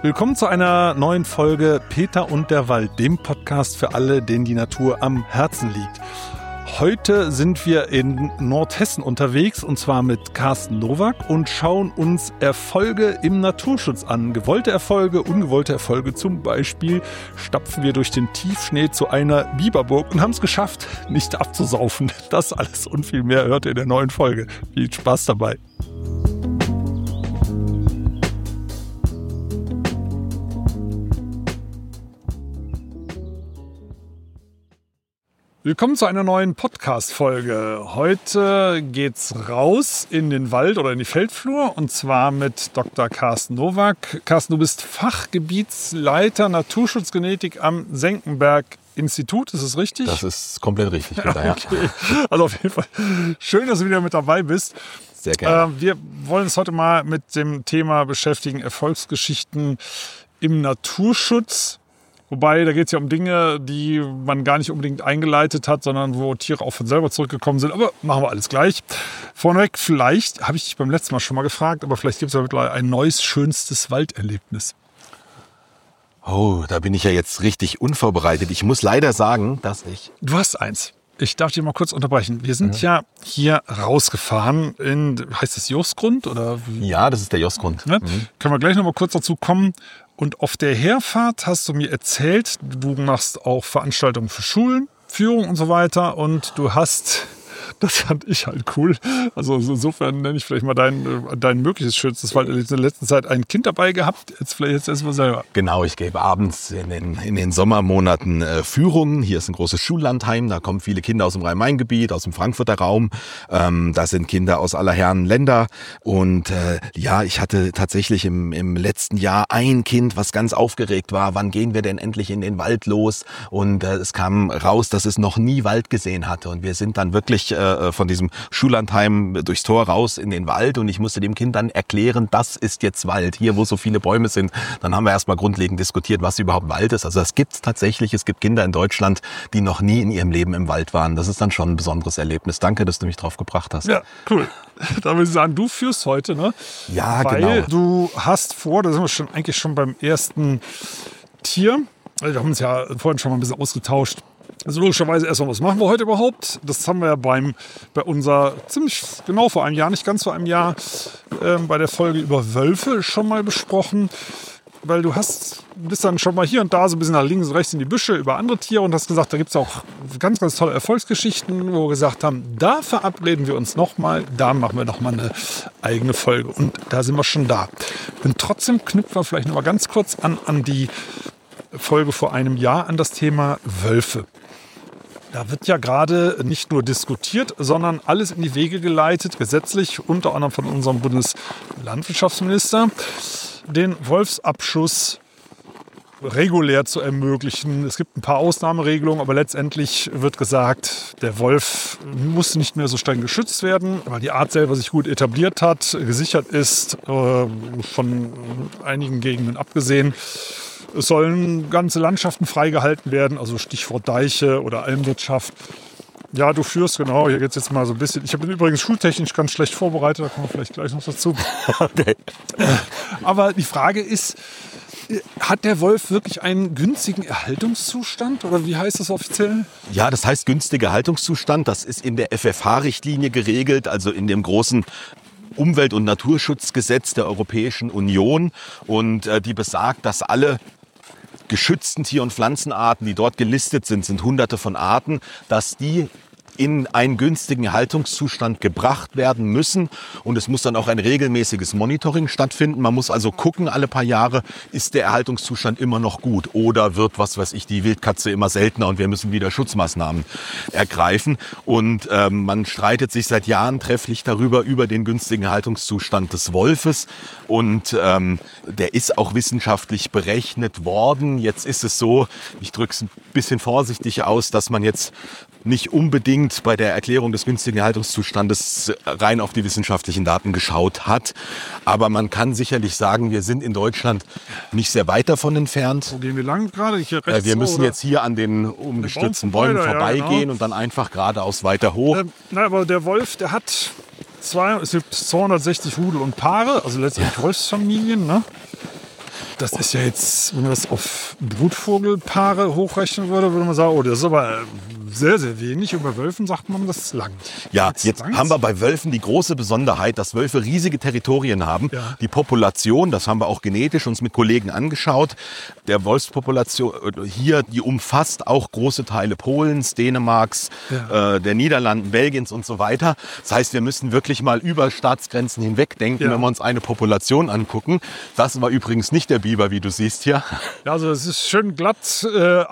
Willkommen zu einer neuen Folge Peter und der Wald, dem Podcast für alle, denen die Natur am Herzen liegt. Heute sind wir in Nordhessen unterwegs und zwar mit Carsten Nowak und schauen uns Erfolge im Naturschutz an. Gewollte Erfolge, ungewollte Erfolge. Zum Beispiel stapfen wir durch den Tiefschnee zu einer Biberburg und haben es geschafft, nicht abzusaufen. Das alles und viel mehr hört ihr in der neuen Folge. Viel Spaß dabei. Willkommen zu einer neuen Podcast-Folge. Heute geht's raus in den Wald oder in die Feldflur und zwar mit Dr. Carsten Nowak. Carsten, du bist Fachgebietsleiter Naturschutzgenetik am Senckenberg-Institut, ist es richtig? Das ist komplett richtig. Okay. Also auf jeden Fall schön, dass du wieder mit dabei bist. Sehr gerne. Wir wollen uns heute mal mit dem Thema beschäftigen, Erfolgsgeschichten im Naturschutz. Wobei, da geht es ja um Dinge, die man gar nicht unbedingt eingeleitet hat, sondern wo Tiere auch von selber zurückgekommen sind. Aber machen wir alles gleich. Vorneweg, vielleicht, habe ich dich beim letzten Mal schon mal gefragt, aber vielleicht gibt es ja mittlerweile ein neues, schönstes Walderlebnis. Oh, da bin ich ja jetzt richtig unvorbereitet. Ich muss leider sagen, dass ich... Du hast eins. Ich darf dich mal kurz unterbrechen. Wir sind ja hier rausgefahren in, heißt das Josgrund? Oder? Ja, das ist der Josgrund. Ne? Können wir gleich noch mal kurz dazu kommen. Und auf der Herfahrt hast du mir erzählt, du machst auch Veranstaltungen für Schulen, Führung und so weiter. Und du hast, das fand ich halt cool, also insofern nenne ich vielleicht mal dein mögliches schönstes Walderlebnis in der letzten Zeit ein Kind dabei gehabt. Jetzt erstmal selber. Genau, ich gebe abends in den Sommermonaten Führungen. Hier ist ein großes Schullandheim, da kommen viele Kinder aus dem Rhein-Main-Gebiet, aus dem Frankfurter Raum. Da sind Kinder aus aller Herren Länder. Und ich hatte tatsächlich im letzten Jahr ein Kind, was ganz aufgeregt war. Wann gehen wir denn endlich in den Wald los? Und es kam raus, dass es noch nie Wald gesehen hatte. Und wir sind dann wirklich von diesem Schullandheim durchs Tor raus in den Wald und ich musste dem Kind dann erklären, das ist jetzt Wald, hier wo so viele Bäume sind. Dann haben wir erstmal grundlegend diskutiert, was überhaupt Wald ist. Also das gibt's tatsächlich. Es gibt Kinder in Deutschland, die noch nie in ihrem Leben im Wald waren. Das ist dann schon ein besonderes Erlebnis. Danke, dass du mich drauf gebracht hast. Ja, cool. Da würde ich sagen, du führst heute, ne? Ja, weil genau. Du hast vor, da sind wir eigentlich schon beim ersten Tier. Wir haben uns ja vorhin schon mal ein bisschen ausgetauscht. Also logischerweise erstmal, was machen wir heute überhaupt? Das haben wir ja bei unser ziemlich genau vor einem Jahr, nicht ganz vor einem Jahr, bei der Folge über Wölfe schon mal besprochen. Weil du bist dann schon mal hier und da so ein bisschen nach links und rechts in die Büsche über andere Tiere und hast gesagt, da gibt es auch ganz, ganz tolle Erfolgsgeschichten, wo wir gesagt haben, da verabreden wir uns nochmal, da machen wir nochmal eine eigene Folge. Und da sind wir schon da. Und trotzdem knüpfen wir vielleicht noch mal ganz kurz an die Folge vor einem Jahr, an das Thema Wölfe. Da wird ja gerade nicht nur diskutiert, sondern alles in die Wege geleitet, gesetzlich, unter anderem von unserem Bundeslandwirtschaftsminister, den Wolfsabschuss regulär zu ermöglichen. Es gibt ein paar Ausnahmeregelungen, aber letztendlich wird gesagt, der Wolf muss nicht mehr so streng geschützt werden, weil die Art selber sich gut etabliert hat, gesichert ist, von einigen Gegenden abgesehen. Es sollen ganze Landschaften freigehalten werden, also Stichwort Deiche oder Almwirtschaft. Ja, du führst, genau, hier geht es jetzt mal so ein bisschen. Ich bin übrigens schultechnisch ganz schlecht vorbereitet, da kommen wir vielleicht gleich noch dazu. Okay. Aber die Frage ist, hat der Wolf wirklich einen günstigen Erhaltungszustand oder wie heißt das offiziell? Ja, das heißt günstiger Haltungszustand. Das ist in der FFH-Richtlinie geregelt, also in dem großen Umwelt- und Naturschutzgesetz der Europäischen Union. Und die besagt, dass alle geschützten Tier- und Pflanzenarten, die dort gelistet sind, sind Hunderte von Arten, dass die in einen günstigen Haltungszustand gebracht werden müssen. Und es muss dann auch ein regelmäßiges Monitoring stattfinden. Man muss also gucken, alle paar Jahre, ist der Erhaltungszustand immer noch gut oder wird, was weiß ich, die Wildkatze immer seltener und wir müssen wieder Schutzmaßnahmen ergreifen. Und man streitet sich seit Jahren trefflich darüber, über den günstigen Haltungszustand des Wolfes. Und der ist auch wissenschaftlich berechnet worden. Jetzt ist es so, ich drücke es ein bisschen vorsichtig aus, dass man jetzt nicht unbedingt bei der Erklärung des günstigen Haltungszustandes rein auf die wissenschaftlichen Daten geschaut hat. Aber man kann sicherlich sagen, wir sind in Deutschland nicht sehr weit davon entfernt. Wo gehen wir lang gerade? Hier rechts wir müssen jetzt hier an den umgestürzten Bäumen vorbeigehen, ja, genau. Und dann einfach geradeaus weiter hoch. Aber der Wolf, der hat es gibt 260 Rudel und Paare, also letztendlich Wolfsfamilien, ne? das ist ja jetzt, wenn man das auf Brutvogelpaare hochrechnen würde, würde man sagen, oh, das ist aber sehr, sehr wenig. Und bei Wölfen sagt man, das langt. Ja, jetzt haben wir bei Wölfen die große Besonderheit, dass Wölfe riesige Territorien haben. Ja. Die Population, das haben wir auch genetisch uns mit Kollegen angeschaut, der Wolfspopulation hier, die umfasst auch große Teile Polens, Dänemarks, der Niederlanden, Belgiens und so weiter. Das heißt, wir müssen wirklich mal über Staatsgrenzen hinweg denken, wenn wir uns eine Population angucken. Das war übrigens nicht der Biber, wie du siehst hier. Ja, also es ist schön glatt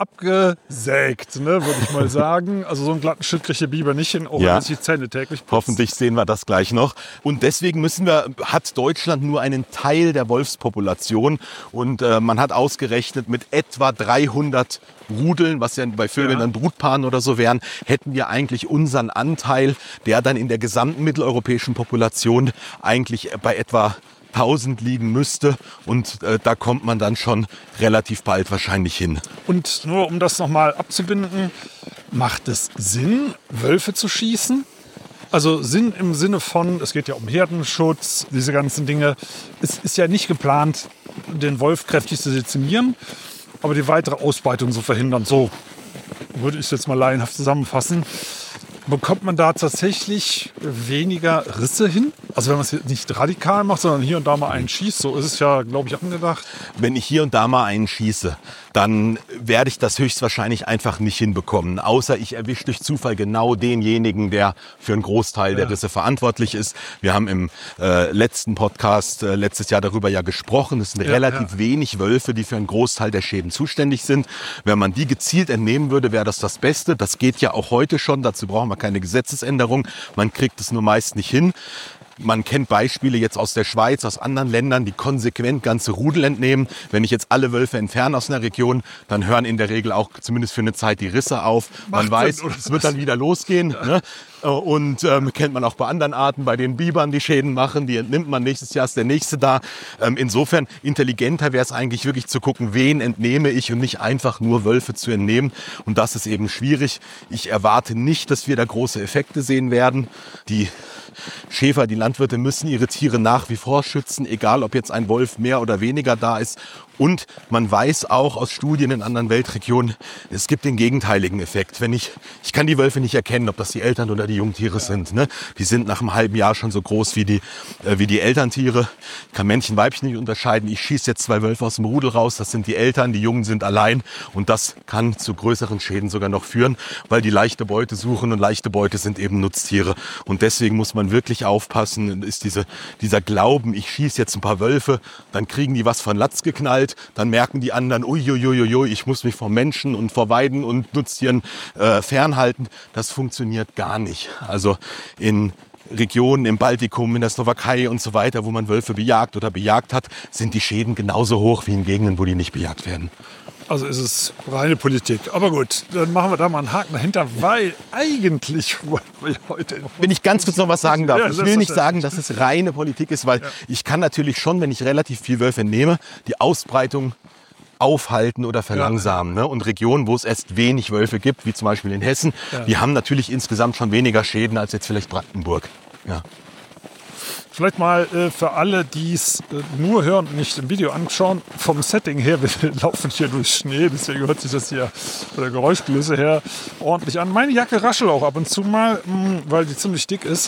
abgesägt, ne, würde ich mal sagen. Also so einen glatten Schnitt kriegt der Biber nicht hin, auch wenn es die Zähne täglich putzt. Hoffentlich sehen wir das gleich noch. Und deswegen hat Deutschland nur einen Teil der Wolfspopulation. Und man hat ausgerechnet, mit etwa 300 Rudeln, was ja bei Vögeln dann Brutpaaren oder so wären, hätten wir eigentlich unseren Anteil, der dann in der gesamten mitteleuropäischen Population eigentlich bei etwa 1000 liegen müsste. Und da kommt man dann schon relativ bald wahrscheinlich hin. Und nur um das nochmal abzubinden, macht es Sinn, Wölfe zu schießen? Also Sinn im Sinne von, es geht ja um Herdenschutz, diese ganzen Dinge. Es ist ja nicht geplant, den Wolf kräftig zu dezimieren, aber die weitere Ausbreitung zu verhindern. So würde ich es jetzt mal laienhaft zusammenfassen. Bekommt man da tatsächlich weniger Risse hin? Also wenn man es nicht radikal macht, sondern hier und da mal einen schießt, so ist es ja, glaube ich, angedacht. Wenn ich hier und da mal einen schieße, dann werde ich das höchstwahrscheinlich einfach nicht hinbekommen. Außer ich erwische durch Zufall genau denjenigen, der für einen Großteil der Risse verantwortlich ist. Wir haben im letzten Podcast letztes Jahr darüber ja gesprochen. Es sind relativ wenig Wölfe, die für einen Großteil der Schäden zuständig sind. Wenn man die gezielt entnehmen würde, wäre das Beste. Das geht ja auch heute schon. Dazu brauchen wir keine Gesetzesänderung. Man kriegt es nur meist nicht hin. Man kennt Beispiele jetzt aus der Schweiz, aus anderen Ländern, die konsequent ganze Rudel entnehmen. Wenn ich jetzt alle Wölfe entferne aus einer Region, dann hören in der Regel auch zumindest für eine Zeit die Risse auf. Man weiß, es wird dann wieder losgehen. Ne? Und kennt man auch bei anderen Arten, bei den Bibern, die Schäden machen, die entnimmt man, nächstes Jahr ist der nächste da. Insofern intelligenter wäre es eigentlich wirklich zu gucken, wen entnehme ich und nicht einfach nur Wölfe zu entnehmen. Und das ist eben schwierig. Ich erwarte nicht, dass wir da große Effekte sehen werden. Die Schäfer, die Landwirte müssen ihre Tiere nach wie vor schützen, egal ob jetzt ein Wolf mehr oder weniger da ist. Und man weiß auch aus Studien in anderen Weltregionen, es gibt den gegenteiligen Effekt. Ich kann die Wölfe nicht erkennen, ob das die Eltern oder die Jungtiere sind. Ne? Die sind nach einem halben Jahr schon so groß wie die Elterntiere. Ich kann Männchen, Weibchen nicht unterscheiden. Ich schieße jetzt 2 Wölfe aus dem Rudel raus. Das sind die Eltern, die Jungen sind allein. Und das kann zu größeren Schäden sogar noch führen, weil die leichte Beute suchen und leichte Beute sind eben Nutztiere. Und deswegen muss man wirklich aufpassen, ist dieser Glauben, ich schieße jetzt ein paar Wölfe, dann kriegen die was von Latz geknallt. Dann merken die anderen, uiuiuiui, ich muss mich vor Menschen und vor Weiden und Nutztieren fernhalten. Das funktioniert gar nicht. Also in Regionen im Baltikum, in der Slowakei und so weiter, wo man Wölfe bejagt oder bejagt hat, sind die Schäden genauso hoch wie in Gegenden, wo die nicht bejagt werden. Also ist es reine Politik. Aber gut, dann machen wir da mal einen Haken dahinter, weil eigentlich heute... Wenn ich ganz kurz noch was sagen darf. Ich will nicht sagen, dass es reine Politik ist, weil ich kann natürlich schon, wenn ich relativ viel Wölfe nehme, die Ausbreitung aufhalten oder verlangsamen. Ne? Und Regionen, wo es erst wenig Wölfe gibt, wie zum Beispiel in Hessen, die haben natürlich insgesamt schon weniger Schäden als jetzt vielleicht Brandenburg. Ja. Vielleicht mal für alle, die es nur hören und nicht im Video anschauen, vom Setting her, wir laufen hier durch Schnee, deswegen hört sich das hier von der Geräuschkulisse her ordentlich an. Meine Jacke raschelt auch ab und zu mal, weil die ziemlich dick ist.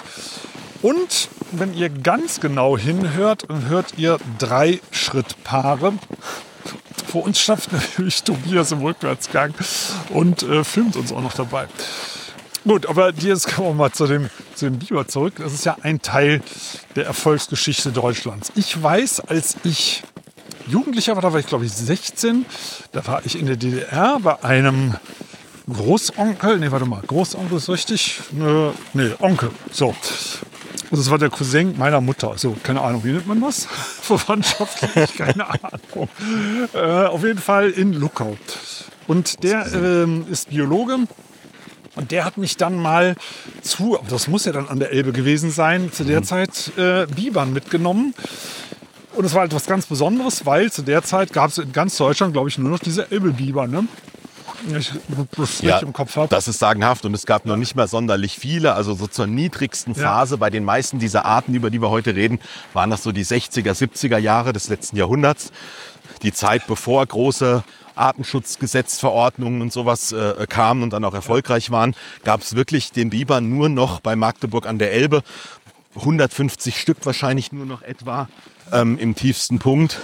Und wenn ihr ganz genau hinhört, hört ihr 3 Schrittpaare. Vor uns schafft natürlich Tobias im Rückwärtsgang und filmt uns auch noch dabei. Gut, aber jetzt kommen wir mal zu dem Biber zurück. Das ist ja ein Teil der Erfolgsgeschichte Deutschlands. Ich weiß, als ich Jugendlicher war, da war ich glaube ich 16, da war ich in der DDR bei einem Großonkel, Großonkel ist richtig? Onkel, so. Und das war der Cousin meiner Mutter. Also, keine Ahnung, wie nennt man das? Verwandtschaftlich, keine Ahnung. Auf jeden Fall in Luckau. Und der ist Biologe. Und der hat mich dann mal das muss ja dann an der Elbe gewesen sein, zu der Zeit Bibern mitgenommen. Und es war etwas ganz Besonderes, weil zu der Zeit gab es in ganz Deutschland, glaube ich, nur noch diese Elbe-Biber. Ne? Ich das nicht im Kopf habe. Das ist sagenhaft und es gab noch nicht mehr sonderlich viele. Also so zur niedrigsten Phase bei den meisten dieser Arten, über die wir heute reden, waren das so die 60er, 70er Jahre des letzten Jahrhunderts. die Zeit, bevor große Artenschutzgesetzverordnungen und sowas kamen und dann auch erfolgreich waren, gab es wirklich den Biber nur noch bei Magdeburg an der Elbe. 150 Stück wahrscheinlich nur noch etwa im tiefsten Punkt.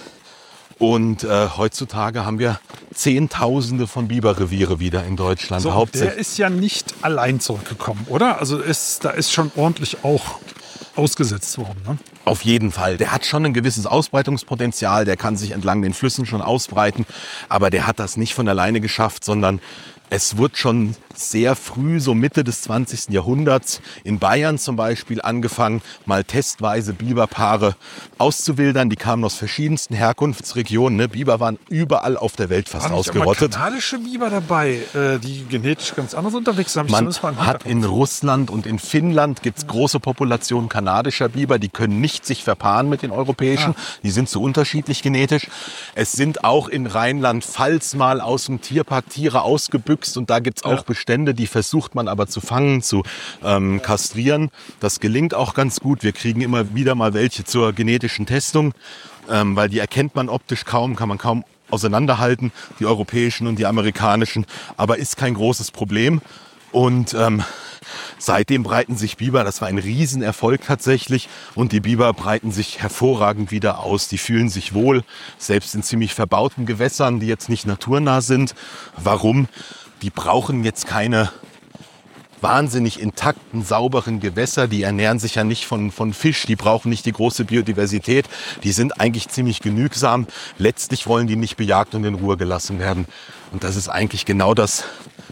Und heutzutage haben wir Zehntausende von Biberreviere wieder in Deutschland. So, der ist ja nicht allein zurückgekommen, oder? Also da ist schon ordentlich auch ausgesetzt worden, ne? Auf jeden Fall. Der hat schon ein gewisses Ausbreitungspotenzial. Der kann sich entlang den Flüssen schon ausbreiten. Aber der hat das nicht von alleine geschafft, sondern es wurde schon sehr früh, so Mitte des 20. Jahrhunderts, in Bayern zum Beispiel angefangen, mal testweise Biberpaare auszuwildern. Die kamen aus verschiedensten Herkunftsregionen. Ne? Biber waren überall auf der Welt fast ausgerottet. Waren kanadische Biber dabei, die genetisch ganz anders unterwegs sind? Man hat in Russland und in Finnland gibt's große Populationen kanadischer Biber. Die können nicht sich verpaaren mit den europäischen. Die sind zu unterschiedlich genetisch. Es sind auch in Rheinland-Pfalz mal aus dem Tierpark Tiere ausgebüxt. Und da gibt's auch Bestände, die versucht man aber zu fangen, zu kastrieren. Das gelingt auch ganz gut. Wir kriegen immer wieder mal welche zur genetischen Testung, weil die erkennt man optisch kaum, kann man kaum auseinanderhalten, die europäischen und die amerikanischen. Aber ist kein großes Problem. Und seitdem breiten sich Biber, das war ein Riesenerfolg tatsächlich, und die Biber breiten sich hervorragend wieder aus. Die fühlen sich wohl, selbst in ziemlich verbauten Gewässern, die jetzt nicht naturnah sind. Warum? Die brauchen jetzt keine wahnsinnig intakten, sauberen Gewässer. Die ernähren sich ja nicht von Fisch. Die brauchen nicht die große Biodiversität. Die sind eigentlich ziemlich genügsam. Letztlich wollen die nicht bejagt und in Ruhe gelassen werden. Und das ist eigentlich genau das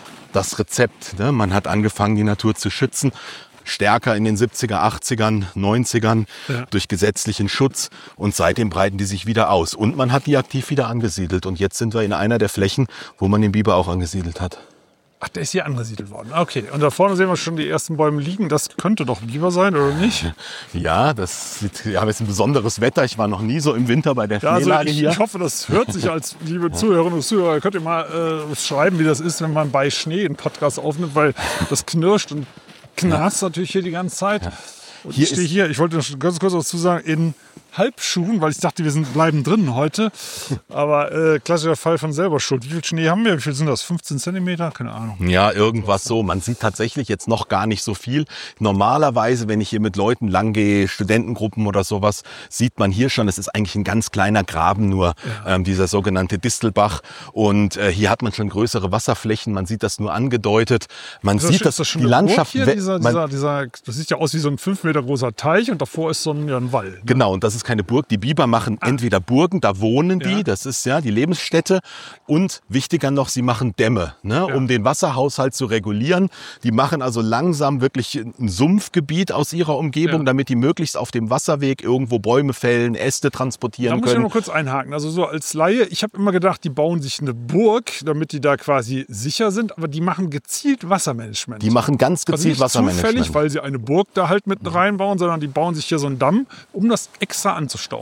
Rezept. Ne? Man hat angefangen, die Natur zu schützen. Stärker in den 70er, 80ern, 90ern durch gesetzlichen Schutz. Und seitdem breiten die sich wieder aus. Und man hat die aktiv wieder angesiedelt. Und jetzt sind wir in einer der Flächen, wo man den Biber auch angesiedelt hat. Ach, der ist hier angesiedelt worden. Okay, und da vorne sehen wir schon die ersten Bäume liegen. Das könnte doch Biber sein, oder nicht? Ja, wir haben jetzt ein besonderes Wetter. Ich war noch nie so im Winter bei der Schneelage hier. Ich hoffe, das hört sich als liebe Zuhörerinnen und Zuhörer. Könnt ihr mal schreiben, wie das ist, wenn man bei Schnee einen Podcast aufnimmt, weil das knirscht und knarzt natürlich hier die ganze Zeit. Ja. Und ich stehe hier, ich wollte noch ganz kurz dazu sagen, in Halbschuhen, weil ich dachte, wir bleiben drin heute. Aber klassischer Fall von selber schuld. Wie viel Schnee haben wir? Wie viel sind das? 15 Zentimeter? Keine Ahnung. Ja, irgendwas so. Man sieht tatsächlich jetzt noch gar nicht so viel. Normalerweise, wenn ich hier mit Leuten lang gehe, Studentengruppen oder sowas, sieht man hier schon, es ist eigentlich ein ganz kleiner Graben nur, dieser sogenannte Distelbach. Und hier hat man schon größere Wasserflächen. Man sieht das nur angedeutet. Man sieht, dass die Landschaft... Hier, das sieht ja aus wie so ein 5 Meter großer Teich und davor ist so ein Wall. Ne? Genau, und das ist keine Burg. Die Biber machen entweder Burgen, da wohnen die, das ist ja die Lebensstätte. Und wichtiger noch, sie machen Dämme, ne, um den Wasserhaushalt zu regulieren. Die machen also langsam wirklich ein Sumpfgebiet aus ihrer Umgebung, damit die möglichst auf dem Wasserweg irgendwo Bäume fällen, Äste transportieren können. Da muss ich noch kurz einhaken. Also so als Laie, ich habe immer gedacht, die bauen sich eine Burg, damit die da quasi sicher sind, aber die machen gezielt Wassermanagement. Die machen ganz gezielt Wassermanagement. Nicht zufällig, weil sie eine Burg da halt mit reinbauen, sondern die bauen sich hier so einen Damm, um das extra anzustauen.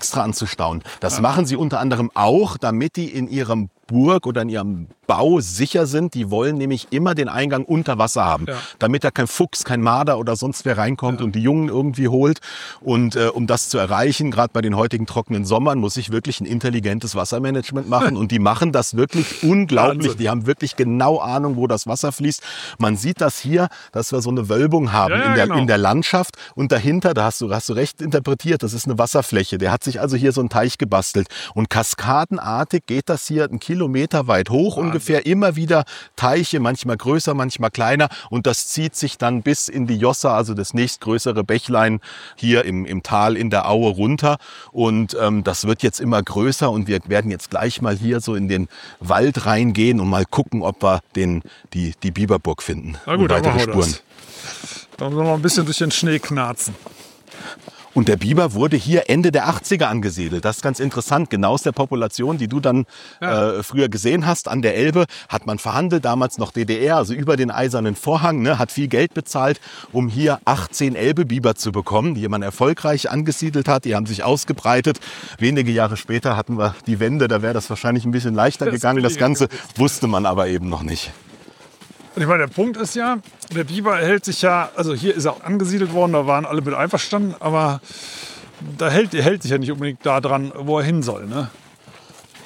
Das machen sie unter anderem auch, damit die in ihrem Burg oder in ihrem Bau sicher sind. Die wollen nämlich immer den Eingang unter Wasser haben, damit da kein Fuchs, kein Marder oder sonst wer reinkommt und die Jungen irgendwie holt. Und um das zu erreichen, gerade bei den heutigen trockenen Sommern, muss ich wirklich ein intelligentes Wassermanagement machen. Und die machen das wirklich unglaublich. Die haben wirklich genau Ahnung, wo das Wasser fließt. Man sieht das hier, dass wir so eine Wölbung haben in der Landschaft. Und dahinter, da hast du recht interpretiert, das ist eine Wasserfläche. Der hat sich also hier so einen Teich gebastelt. Und kaskadenartig geht das hier 1 Kilometer weit hoch ungefähr, immer wieder Teiche, manchmal größer, manchmal kleiner, und das zieht sich dann bis in die Jossa, also das nächstgrößere Bächlein hier im Tal in der Aue runter, und das wird jetzt immer größer, und wir werden jetzt gleich mal hier so in den Wald reingehen und mal gucken, ob wir die Biberburg finden. Na gut, dann machen wir das. Dann wollen wir mal ein bisschen durch den Schnee knarzen. Und der Biber wurde hier Ende der 80er angesiedelt. Das ist ganz interessant. Genau aus der Population, die du dann früher gesehen hast an der Elbe, hat man verhandelt, damals noch DDR, also über den Eisernen Vorhang, ne, hat viel Geld bezahlt, um hier 18 Elbe-Biber zu bekommen, die man erfolgreich angesiedelt hat. Die haben sich ausgebreitet. Wenige Jahre später hatten wir die Wende, da wäre das wahrscheinlich ein bisschen leichter gegangen. Das Ganze wusste man aber eben noch nicht. Und ich meine, der Punkt ist ja, der Biber hält sich ja, also hier ist er auch angesiedelt worden, da waren alle mit einverstanden, aber da hält sich ja nicht unbedingt da dran, wo er hin soll, ne?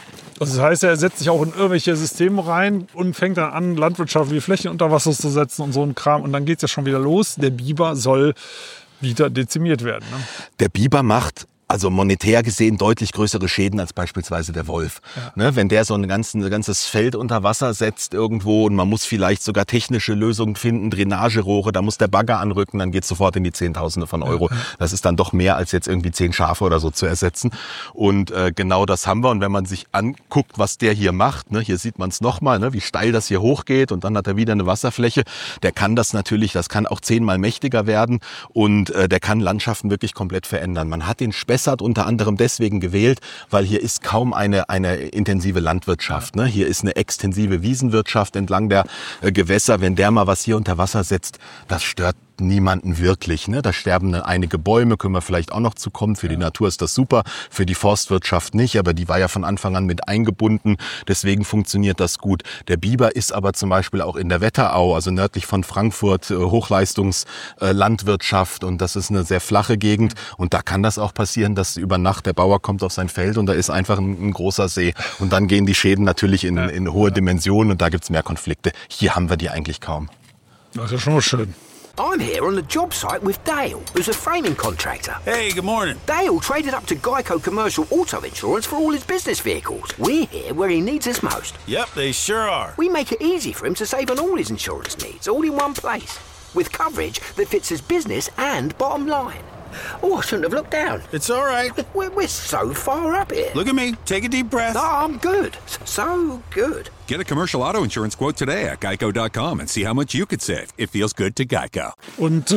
Also das heißt, er setzt sich auch in irgendwelche Systeme rein und fängt dann an, landwirtschaftliche Flächen unter Wasser zu setzen und so ein Kram. Und dann geht es ja schon wieder los. Der Biber soll wieder dezimiert werden. Ne? Der Biber macht also monetär gesehen deutlich größere Schäden als beispielsweise der Wolf. Ja. Ne, wenn der so ein ganzes Feld unter Wasser setzt irgendwo und man muss vielleicht sogar technische Lösungen finden, Drainagerohre, da muss der Bagger anrücken, dann geht sofort in die Zehntausende von Euro. Ja. Das ist dann doch mehr als jetzt irgendwie 10 Schafe oder so zu ersetzen. Und genau das haben wir. Und wenn man sich anguckt, was der hier macht, ne, hier sieht man es nochmal, ne, wie steil das hier hochgeht und dann hat er wieder eine Wasserfläche. Der kann das natürlich, das kann auch 10-mal mächtiger werden und der kann Landschaften wirklich komplett verändern. Man hat den Spessart unter anderem deswegen gewählt, weil hier ist kaum eine intensive Landwirtschaft. Ne? Hier ist eine extensive Wiesenwirtschaft entlang der Gewässer. Wenn der mal was hier unter Wasser setzt, das stört niemanden wirklich. Ne? Da sterben einige Bäume, können wir vielleicht auch noch zu kommen. Für die Natur ist das super, für die Forstwirtschaft nicht, aber die war ja von Anfang an mit eingebunden. Deswegen funktioniert das gut. Der Biber ist aber zum Beispiel auch in der Wetterau, also nördlich von Frankfurt, Hochleistungslandwirtschaft und das ist eine sehr flache Gegend und da kann das auch passieren, dass über Nacht der Bauer kommt auf sein Feld und da ist einfach ein großer See und dann gehen die Schäden natürlich in hohe Dimensionen und da gibt's mehr Konflikte. Hier haben wir die eigentlich kaum. Das ist schon mal schön. I'm here on the job site with Dale, who's a framing contractor. Hey, good morning. Dale traded up to Geico Commercial Auto Insurance for all his business vehicles. We're here where he needs us most. Yep, they sure are. We make it easy for him to save on all his insurance needs, all in one place, with coverage that fits his business and bottom line. Oh, I shouldn't have looked down. It's all right. We're so far up here. Look at me. Take a deep breath. No, I'm good. So good. Get a commercial auto insurance quote today at geico.com and see how much you could save. It feels good to Geico. Und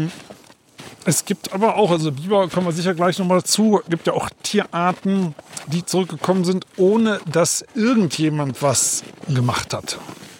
es gibt aber auch, also Biber kommen wir sicher gleich nochmal dazu, gibt ja auch Tierarten, die zurückgekommen sind, ohne dass irgendjemand was gemacht hat.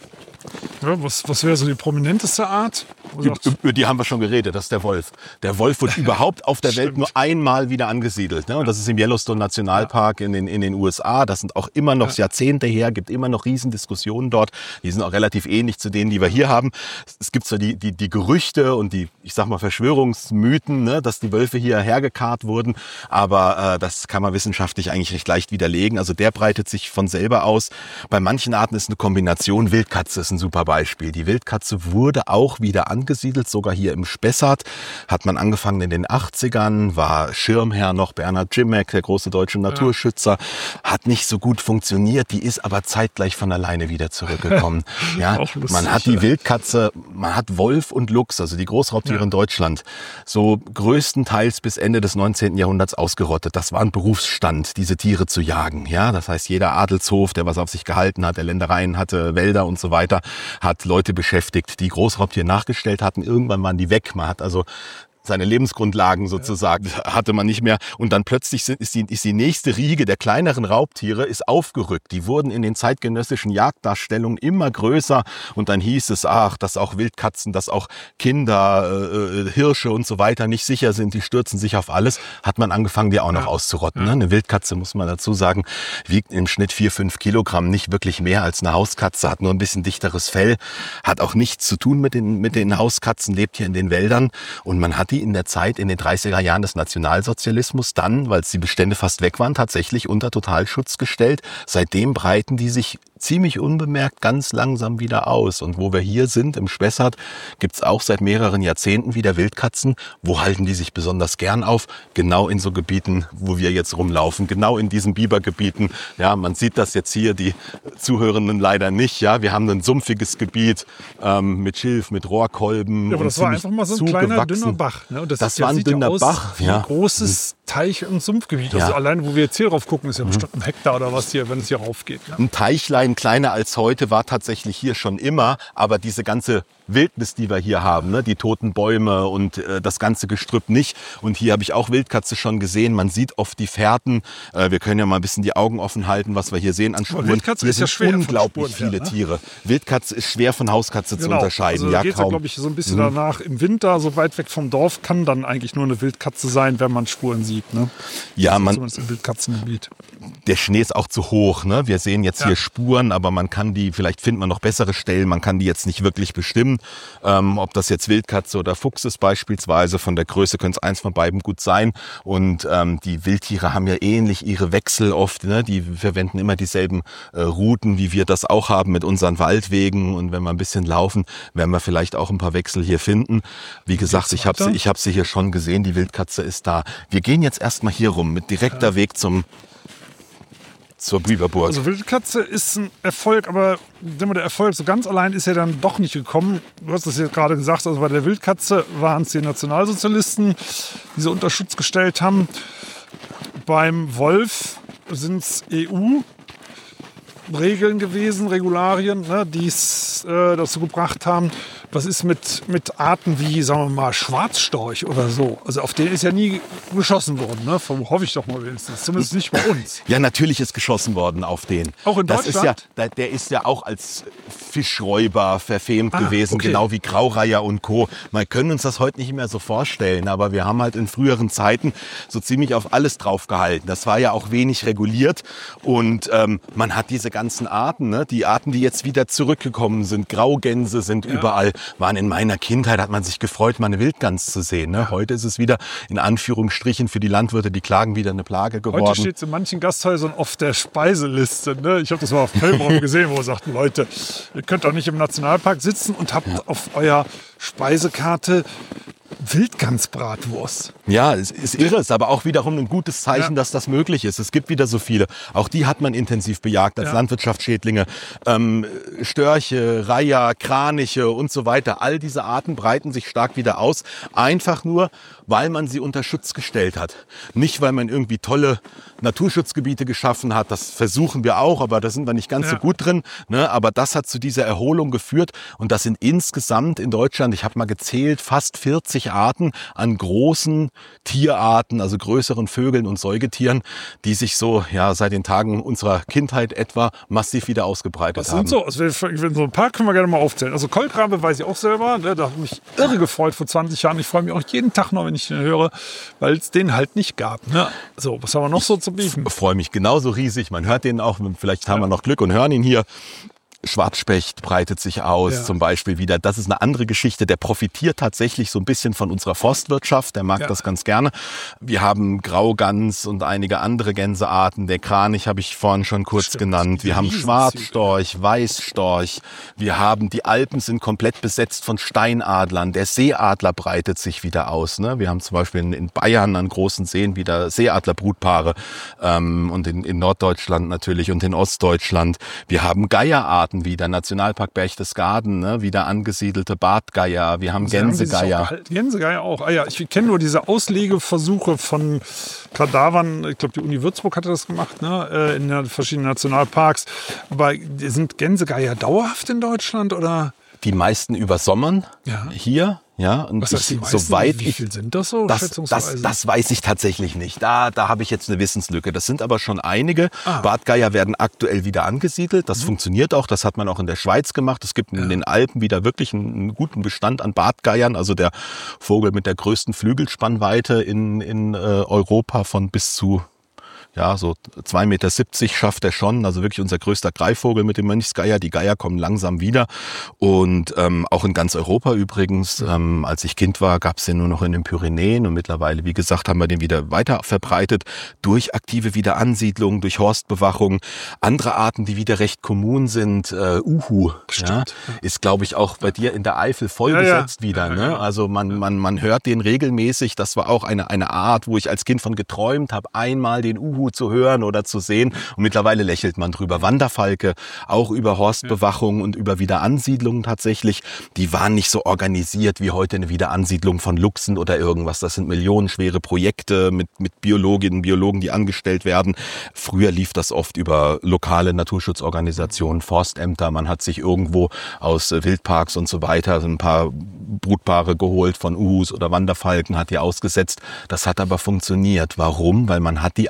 Ja, was wäre so die prominenteste Art? Über die haben wir schon geredet, das ist der Wolf. Der Wolf wird überhaupt auf der Welt nur einmal wieder angesiedelt. Ne? Und das ist im Yellowstone Nationalpark in den USA. Das sind auch immer noch Jahrzehnte her, gibt immer noch Riesendiskussionen dort. Die sind auch relativ ähnlich zu denen, die wir hier haben. Es gibt so die Gerüchte und die, ich sag mal, Verschwörungsmythen, ne? Dass die Wölfe hier hergekarrt wurden. Aber das kann man wissenschaftlich eigentlich recht leicht widerlegen. Also der breitet sich von selber aus. Bei manchen Arten ist eine Kombination. Wildkatze ist ein super Beispiel. Die Wildkatze wurde auch wieder angesiedelt, sogar hier im Spessart. Hat man angefangen in den 80ern, war Schirmherr noch Bernhard Jimmek, der große deutsche Naturschützer. Hat nicht so gut funktioniert, die ist aber zeitgleich von alleine wieder zurückgekommen. Ja, lustig, man hat die Wildkatze, man hat Wolf und Luchs, also die Großraubtiere in Deutschland, so größtenteils bis Ende des 19. Jahrhunderts ausgerottet. Das war ein Berufsstand, diese Tiere zu jagen. Ja, das heißt, jeder Adelshof, der was auf sich gehalten hat, der Ländereien hatte, Wälder und so weiter, hat Leute beschäftigt, die Großraubtiere nachgestellt hatten. Irgendwann waren die weg. Man hat also seine Lebensgrundlagen sozusagen hatte man nicht mehr. Und dann plötzlich ist die nächste Riege der kleineren Raubtiere ist aufgerückt. Die wurden in den zeitgenössischen Jagddarstellungen immer größer. Und dann hieß es, dass auch Wildkatzen, dass auch Kinder, Hirsche und so weiter nicht sicher sind. Die stürzen sich auf alles. Hat man angefangen, die auch noch auszurotten. Ne? Eine Wildkatze, muss man dazu sagen, wiegt im Schnitt 4-5 Kilogramm, nicht wirklich mehr als eine Hauskatze, hat nur ein bisschen dichteres Fell, hat auch nichts zu tun mit den Hauskatzen, lebt hier in den Wäldern. Und man hat die in der Zeit, in den 30er Jahren des Nationalsozialismus dann, weil die Bestände fast weg waren, tatsächlich unter Totalschutz gestellt. Seitdem breiten die sich ziemlich unbemerkt ganz langsam wieder aus. Und wo wir hier sind, im Spessart, gibt's auch seit mehreren Jahrzehnten wieder Wildkatzen. Wo halten die sich besonders gern auf? Genau in so Gebieten, wo wir jetzt rumlaufen. Genau in diesen Bibergebieten. Ja, man sieht das jetzt hier, die Zuhörenden leider nicht. Ja, wir haben ein sumpfiges Gebiet mit Schilf, mit Rohrkolben. Ja, aber das war einfach mal so ein kleiner, dünner Bach. Ne? Und das war ein dünner Bach. Wie ein großes Teich- und Sumpfgebiet. Also allein, wo wir jetzt hier drauf gucken, ist ja bestimmt ein Hektar oder was hier, wenn es hier raufgeht. Ne? Ein Teichlein, kleiner als heute, war tatsächlich hier schon immer. Aber diese ganze Wildnis, die wir hier haben, ne? Die toten Bäume und das ganze Gestrüpp nicht. Und hier habe ich auch Wildkatze schon gesehen. Man sieht oft die Fährten. Wir können ja mal ein bisschen die Augen offen halten, was wir hier sehen an Spuren. Wildkatze hier ist ja schwer unglaublich viele Tiere. Wildkatze ist schwer von Hauskatze zu unterscheiden. Also da geht es, glaube ich, so ein bisschen danach. Im Winter, so weit weg vom Dorf, kann dann eigentlich nur eine Wildkatze sein, wenn man Spuren sieht. Ne? Ja, zumindest im Wildkatzengebiet. Der Schnee ist auch zu hoch. Ne? Wir sehen jetzt hier Spuren, aber man kann die, vielleicht findet man noch bessere Stellen, man kann die jetzt nicht wirklich bestimmen. bekommen. Ob das jetzt Wildkatze oder Fuchs ist beispielsweise, von der Größe könnte es eins von beiden gut sein. Und die Wildtiere haben ja ähnlich ihre Wechsel oft. Ne? Die verwenden immer dieselben Routen, wie wir das auch haben mit unseren Waldwegen. Und wenn wir ein bisschen laufen, werden wir vielleicht auch ein paar Wechsel hier finden. Wie gesagt, ich hab sie hier schon gesehen. Die Wildkatze ist da. Wir gehen jetzt erstmal hier rum mit direkter Weg zur Biberburg. Also Wildkatze ist ein Erfolg, aber der Erfolg so ganz allein ist ja dann doch nicht gekommen. Du hast es ja gerade gesagt, also bei der Wildkatze waren es die Nationalsozialisten, die sie unter Schutz gestellt haben. Beim Wolf sind es EU-Regeln gewesen, Regularien, ne, die es dazu gebracht haben. Was ist mit Arten wie, sagen wir mal, Schwarzstorch oder so? Also auf den ist ja nie geschossen worden, ne? Hoffe ich doch mal wenigstens. Zumindest nicht bei uns. Ja, natürlich ist geschossen worden auf den. Auch in Deutschland? Der ist ja auch als Fischräuber verfemt gewesen, okay. Genau wie Graureiher und Co. Wir können uns das heute nicht mehr so vorstellen, aber wir haben halt in früheren Zeiten so ziemlich auf alles draufgehalten. Das war ja auch wenig reguliert und man hat diese ganzen Arten, ne? Die Arten, die jetzt wieder zurückgekommen sind, Graugänse sind überall, waren in meiner Kindheit, hat man sich gefreut, mal eine Wildgans zu sehen. Ne? Heute ist es wieder, in Anführungsstrichen, für die Landwirte, die klagen, wieder eine Plage geworden. Heute steht es in manchen Gasthäusern auf der Speiseliste. Ne? Ich habe das mal auf Pellbaum gesehen, wo sagten Leute, ihr könnt doch nicht im Nationalpark sitzen und habt auf eurer Speisekarte Wildgansbratwurst. Ja, es ist irre, ist aber auch wiederum ein gutes Zeichen, dass das möglich ist. Es gibt wieder so viele. Auch die hat man intensiv bejagt als Landwirtschaftsschädlinge. Störche, Reiher, Kraniche und so weiter. All diese Arten breiten sich stark wieder aus. Einfach nur, weil man sie unter Schutz gestellt hat. Nicht, weil man irgendwie tolle Naturschutzgebiete geschaffen hat. Das versuchen wir auch, aber da sind wir nicht ganz so gut drin. Ne? Aber das hat zu dieser Erholung geführt. Und das sind insgesamt in Deutschland, ich habe mal gezählt, fast 40 Arten an großen Tierarten, also größeren Vögeln und Säugetieren, die sich so seit den Tagen unserer Kindheit etwa massiv wieder ausgebreitet haben. So, also so ein paar können wir gerne mal aufzählen. Also Kolkrabe weiß ich auch selber, ne, da habe ich mich irre gefreut vor 20 Jahren. Ich freue mich auch jeden Tag noch, wenn ich den höre, weil es den halt nicht gab. Ne? So, was haben wir noch so zu bieten? Ich freue mich genauso riesig. Man hört den auch, vielleicht haben wir noch Glück und hören ihn hier. Schwarzspecht breitet sich aus, zum Beispiel wieder. Das ist eine andere Geschichte. Der profitiert tatsächlich so ein bisschen von unserer Forstwirtschaft. Der mag das ganz gerne. Wir haben Graugans und einige andere Gänsearten. Der Kranich habe ich vorhin schon kurz genannt. Wir haben Schwarzstorch, Weißstorch. Wir haben, die Alpen sind komplett besetzt von Steinadlern. Der Seeadler breitet sich wieder aus. Ne? Wir haben zum Beispiel in Bayern an großen Seen wieder Seeadlerbrutpaare. Und in Norddeutschland natürlich und in Ostdeutschland. Wir haben Geierarten wieder, Nationalpark Berchtesgaden, ne? Wieder angesiedelte Bartgeier, wir haben Gänsegeier. Gänsegeier auch. Ah ja, ich kenne nur diese Auslegeversuche von Kadavern, ich glaube die Uni Würzburg hatte das gemacht, ne? In verschiedenen Nationalparks. Aber sind Gänsegeier dauerhaft in Deutschland oder? Die meisten übersommern hier. Ja, und was heißt die meisten? Wie viel sind das so? Das weiß ich tatsächlich nicht. Da habe ich jetzt eine Wissenslücke. Das sind aber schon einige. Bartgeier werden aktuell wieder angesiedelt. Das funktioniert auch. Das hat man auch in der Schweiz gemacht. Es gibt in den Alpen wieder wirklich einen guten Bestand an Bartgeiern. Also der Vogel mit der größten Flügelspannweite in Europa von bis zu so 2,70 Meter schafft er schon. Also wirklich unser größter Greifvogel mit dem Mönchsgeier. Die Geier kommen langsam wieder. Und auch in ganz Europa übrigens. Als ich Kind war, gab es den nur noch in den Pyrenäen. Und mittlerweile, wie gesagt, haben wir den wieder weiter verbreitet. Durch aktive Wiederansiedlung, durch Horstbewachung. Andere Arten, die wieder recht kommun sind. Uhu. Ist, glaube ich, auch bei dir in der Eifel voll besetzt wieder. Ne? Also man hört den regelmäßig. Das war auch eine Art, wo ich als Kind von geträumt habe, einmal den Uhu zu hören oder zu sehen. Und mittlerweile lächelt man drüber. Wanderfalke, auch über Horstbewachung und über Wiederansiedlung tatsächlich. Die waren nicht so organisiert wie heute eine Wiederansiedlung von Luchsen oder irgendwas. Das sind millionenschwere Projekte mit Biologinnen und Biologen, die angestellt werden. Früher lief das oft über lokale Naturschutzorganisationen, Forstämter. Man hat sich irgendwo aus Wildparks und so weiter ein paar Brutpaare geholt von Uhus oder Wanderfalken, hat die ausgesetzt. Das hat aber funktioniert. Warum? Weil man hat die aktiv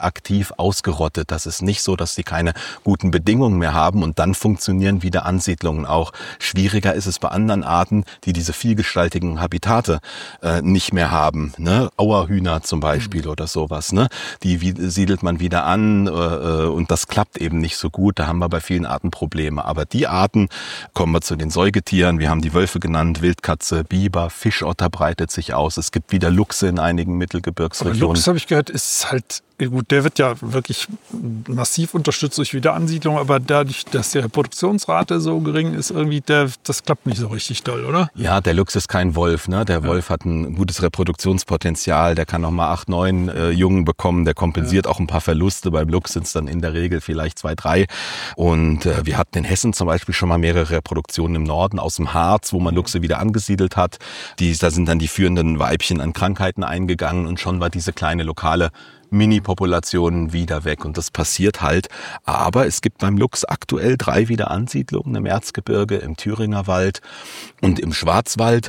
massiv ausgerottet. Das ist nicht so, dass sie keine guten Bedingungen mehr haben und dann funktionieren wieder Ansiedlungen auch. Schwieriger ist es bei anderen Arten, die diese vielgestaltigen Habitate nicht mehr haben. Ne? Auerhühner zum Beispiel oder sowas. Ne? Die siedelt man wieder an und das klappt eben nicht so gut. Da haben wir bei vielen Arten Probleme. Aber die Arten, kommen wir zu den Säugetieren, wir haben die Wölfe genannt, Wildkatze, Biber, Fischotter breitet sich aus. Es gibt wieder Luchse in einigen Mittelgebirgsregionen. Aber Luchs, habe ich gehört, ist halt, gut, der wird ja wirklich massiv unterstützt durch Wiederansiedlung, aber dadurch, dass die Reproduktionsrate so gering ist, irgendwie, das klappt nicht so richtig doll, oder? Ja, der Luchs ist kein Wolf. Ne? Der Wolf hat ein gutes Reproduktionspotenzial, der kann noch mal 8, 9 Jungen bekommen, der kompensiert auch ein paar Verluste. Beim Luchs sind es dann in der Regel vielleicht 2, 3. Und wir hatten in Hessen zum Beispiel schon mal mehrere Reproduktionen im Norden aus dem Harz, wo man Luchse wieder angesiedelt hat. Da sind dann die führenden Weibchen an Krankheiten eingegangen und schon war diese kleine lokale Mini-Populationen wieder weg und das passiert halt. Aber es gibt beim Luchs aktuell 3 Wiederansiedlungen im Erzgebirge, im Thüringer Wald und im Schwarzwald,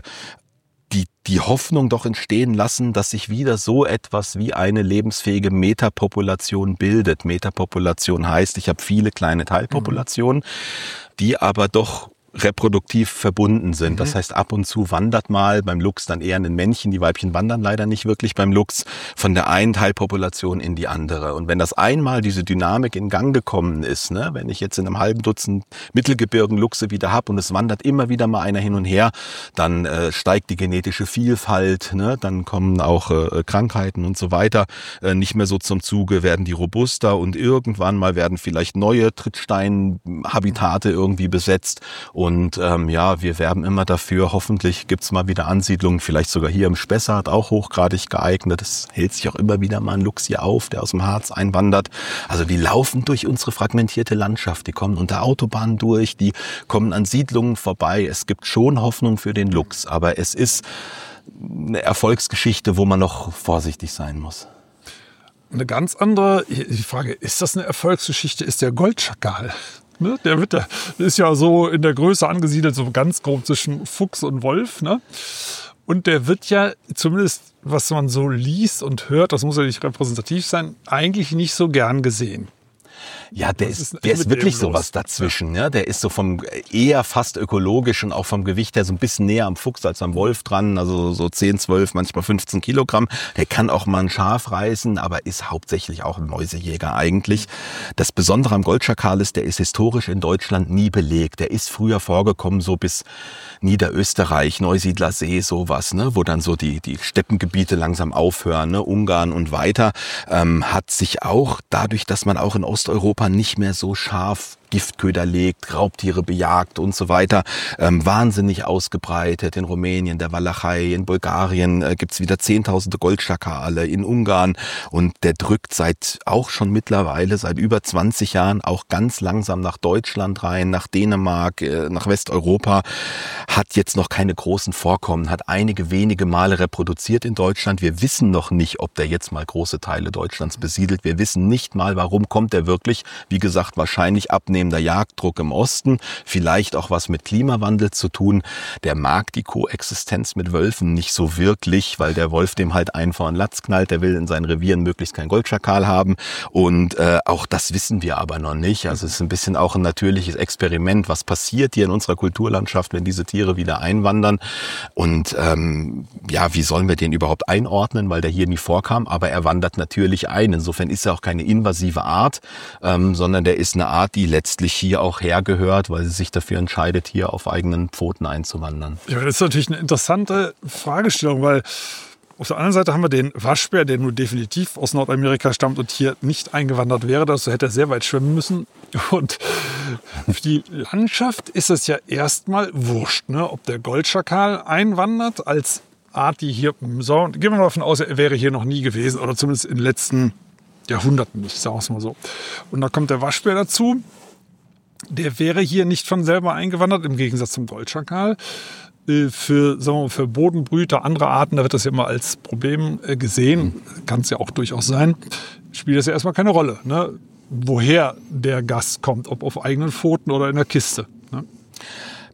die Hoffnung doch entstehen lassen, dass sich wieder so etwas wie eine lebensfähige Metapopulation bildet. Metapopulation heißt, ich habe viele kleine Teilpopulationen, die aber doch reproduktiv verbunden sind. Das heißt, ab und zu wandert mal beim Luchs dann eher ein Männchen. Die Weibchen wandern leider nicht wirklich beim Luchs von der einen Teilpopulation in die andere. Und wenn das einmal diese Dynamik in Gang gekommen ist, ne, wenn ich jetzt in einem halben Dutzend Mittelgebirgen Luchse wieder habe und es wandert immer wieder mal einer hin und her, dann steigt die genetische Vielfalt, ne, dann kommen auch Krankheiten und so weiter nicht mehr so zum Zuge, werden die robuster und irgendwann mal werden vielleicht neue Trittsteinhabitate irgendwie besetzt. Und wir werben immer dafür, hoffentlich gibt's mal wieder Ansiedlungen, vielleicht sogar hier im Spessart, auch hochgradig geeignet. Es hält sich auch immer wieder mal ein Luchs hier auf, der aus dem Harz einwandert. Also die laufen durch unsere fragmentierte Landschaft, die kommen unter Autobahnen durch, die kommen an Siedlungen vorbei. Es gibt schon Hoffnung für den Luchs, aber es ist eine Erfolgsgeschichte, wo man noch vorsichtig sein muss. Eine ganz andere die Frage, ist das eine Erfolgsgeschichte, ist der Goldschakal? Ne? Der ist ja so in der Größe angesiedelt, so ganz grob zwischen Fuchs und Wolf. Ne? Und der wird ja, zumindest was man so liest und hört, das muss ja nicht repräsentativ sein, eigentlich nicht so gern gesehen. Ja, der ist wirklich sowas dazwischen. Ja, der ist so eher fast ökologisch und auch vom Gewicht her so ein bisschen näher am Fuchs als am Wolf dran. Also so 10, 12, manchmal 15 Kilogramm. Der kann auch mal ein Schaf reißen, aber ist hauptsächlich auch ein Mäusejäger eigentlich. Das Besondere am Goldschakal ist, der ist historisch in Deutschland nie belegt. Der ist früher vorgekommen, so bis Niederösterreich, Neusiedlersee, sowas, ne, wo dann so die Steppengebiete langsam aufhören, ne, Ungarn und weiter, hat sich auch dadurch, dass man auch in Osteuropa nicht mehr so scharf Giftköder legt, Raubtiere bejagt und so weiter, wahnsinnig ausgebreitet. In Rumänien, der Walachei, in Bulgarien gibt's wieder Zehntausende Goldschakale, in Ungarn, und der drückt auch schon mittlerweile seit über 20 Jahren auch ganz langsam nach Deutschland rein, nach Dänemark, nach Westeuropa, hat jetzt noch keine großen Vorkommen, hat einige wenige Male reproduziert in Deutschland. Wir wissen noch nicht, ob der jetzt mal große Teile Deutschlands besiedelt. Wir wissen nicht mal, warum kommt der wirklich. Wie gesagt, wahrscheinlich abnehmender Jagddruck im Osten, vielleicht auch was mit Klimawandel zu tun. Der mag die Koexistenz mit Wölfen nicht so wirklich, weil der Wolf dem halt einen vor den Latz knallt. Der will in seinen Revieren möglichst keinen Goldschakal haben. Und auch das wissen wir aber noch nicht. Also es ist ein bisschen auch ein natürliches Experiment. Was passiert hier in unserer Kulturlandschaft, wenn diese Tiere wieder einwandern? Und wie sollen wir den überhaupt einordnen, weil der hier nie vorkam? Aber er wandert natürlich ein. Insofern ist er auch keine invasive Art, sondern der ist eine Art, die letztlich hier auch hergehört, weil sie sich dafür entscheidet, hier auf eigenen Pfoten einzuwandern. Ja, das ist natürlich eine interessante Fragestellung, weil auf der anderen Seite haben wir den Waschbär, der nur definitiv aus Nordamerika stammt und hier nicht eingewandert wäre. Dazu hätte er sehr weit schwimmen müssen. Und für die Landschaft ist es ja erstmal wurscht, ne? Ob der Goldschakal einwandert als Art, die hier gehen wir mal davon aus, er wäre hier noch nie gewesen oder zumindest in den letzten Jahrhunderten nicht, sagen wir es mal so. Und da kommt der Waschbär dazu. Der wäre hier nicht von selber eingewandert, im Gegensatz zum Goldschakal. Für Bodenbrüter, andere Arten, da wird das ja immer als Problem gesehen. Kann es ja auch durchaus sein. Spielt das ja erstmal keine Rolle, ne? Woher der Gast kommt, ob auf eigenen Pfoten oder in der Kiste. Ne?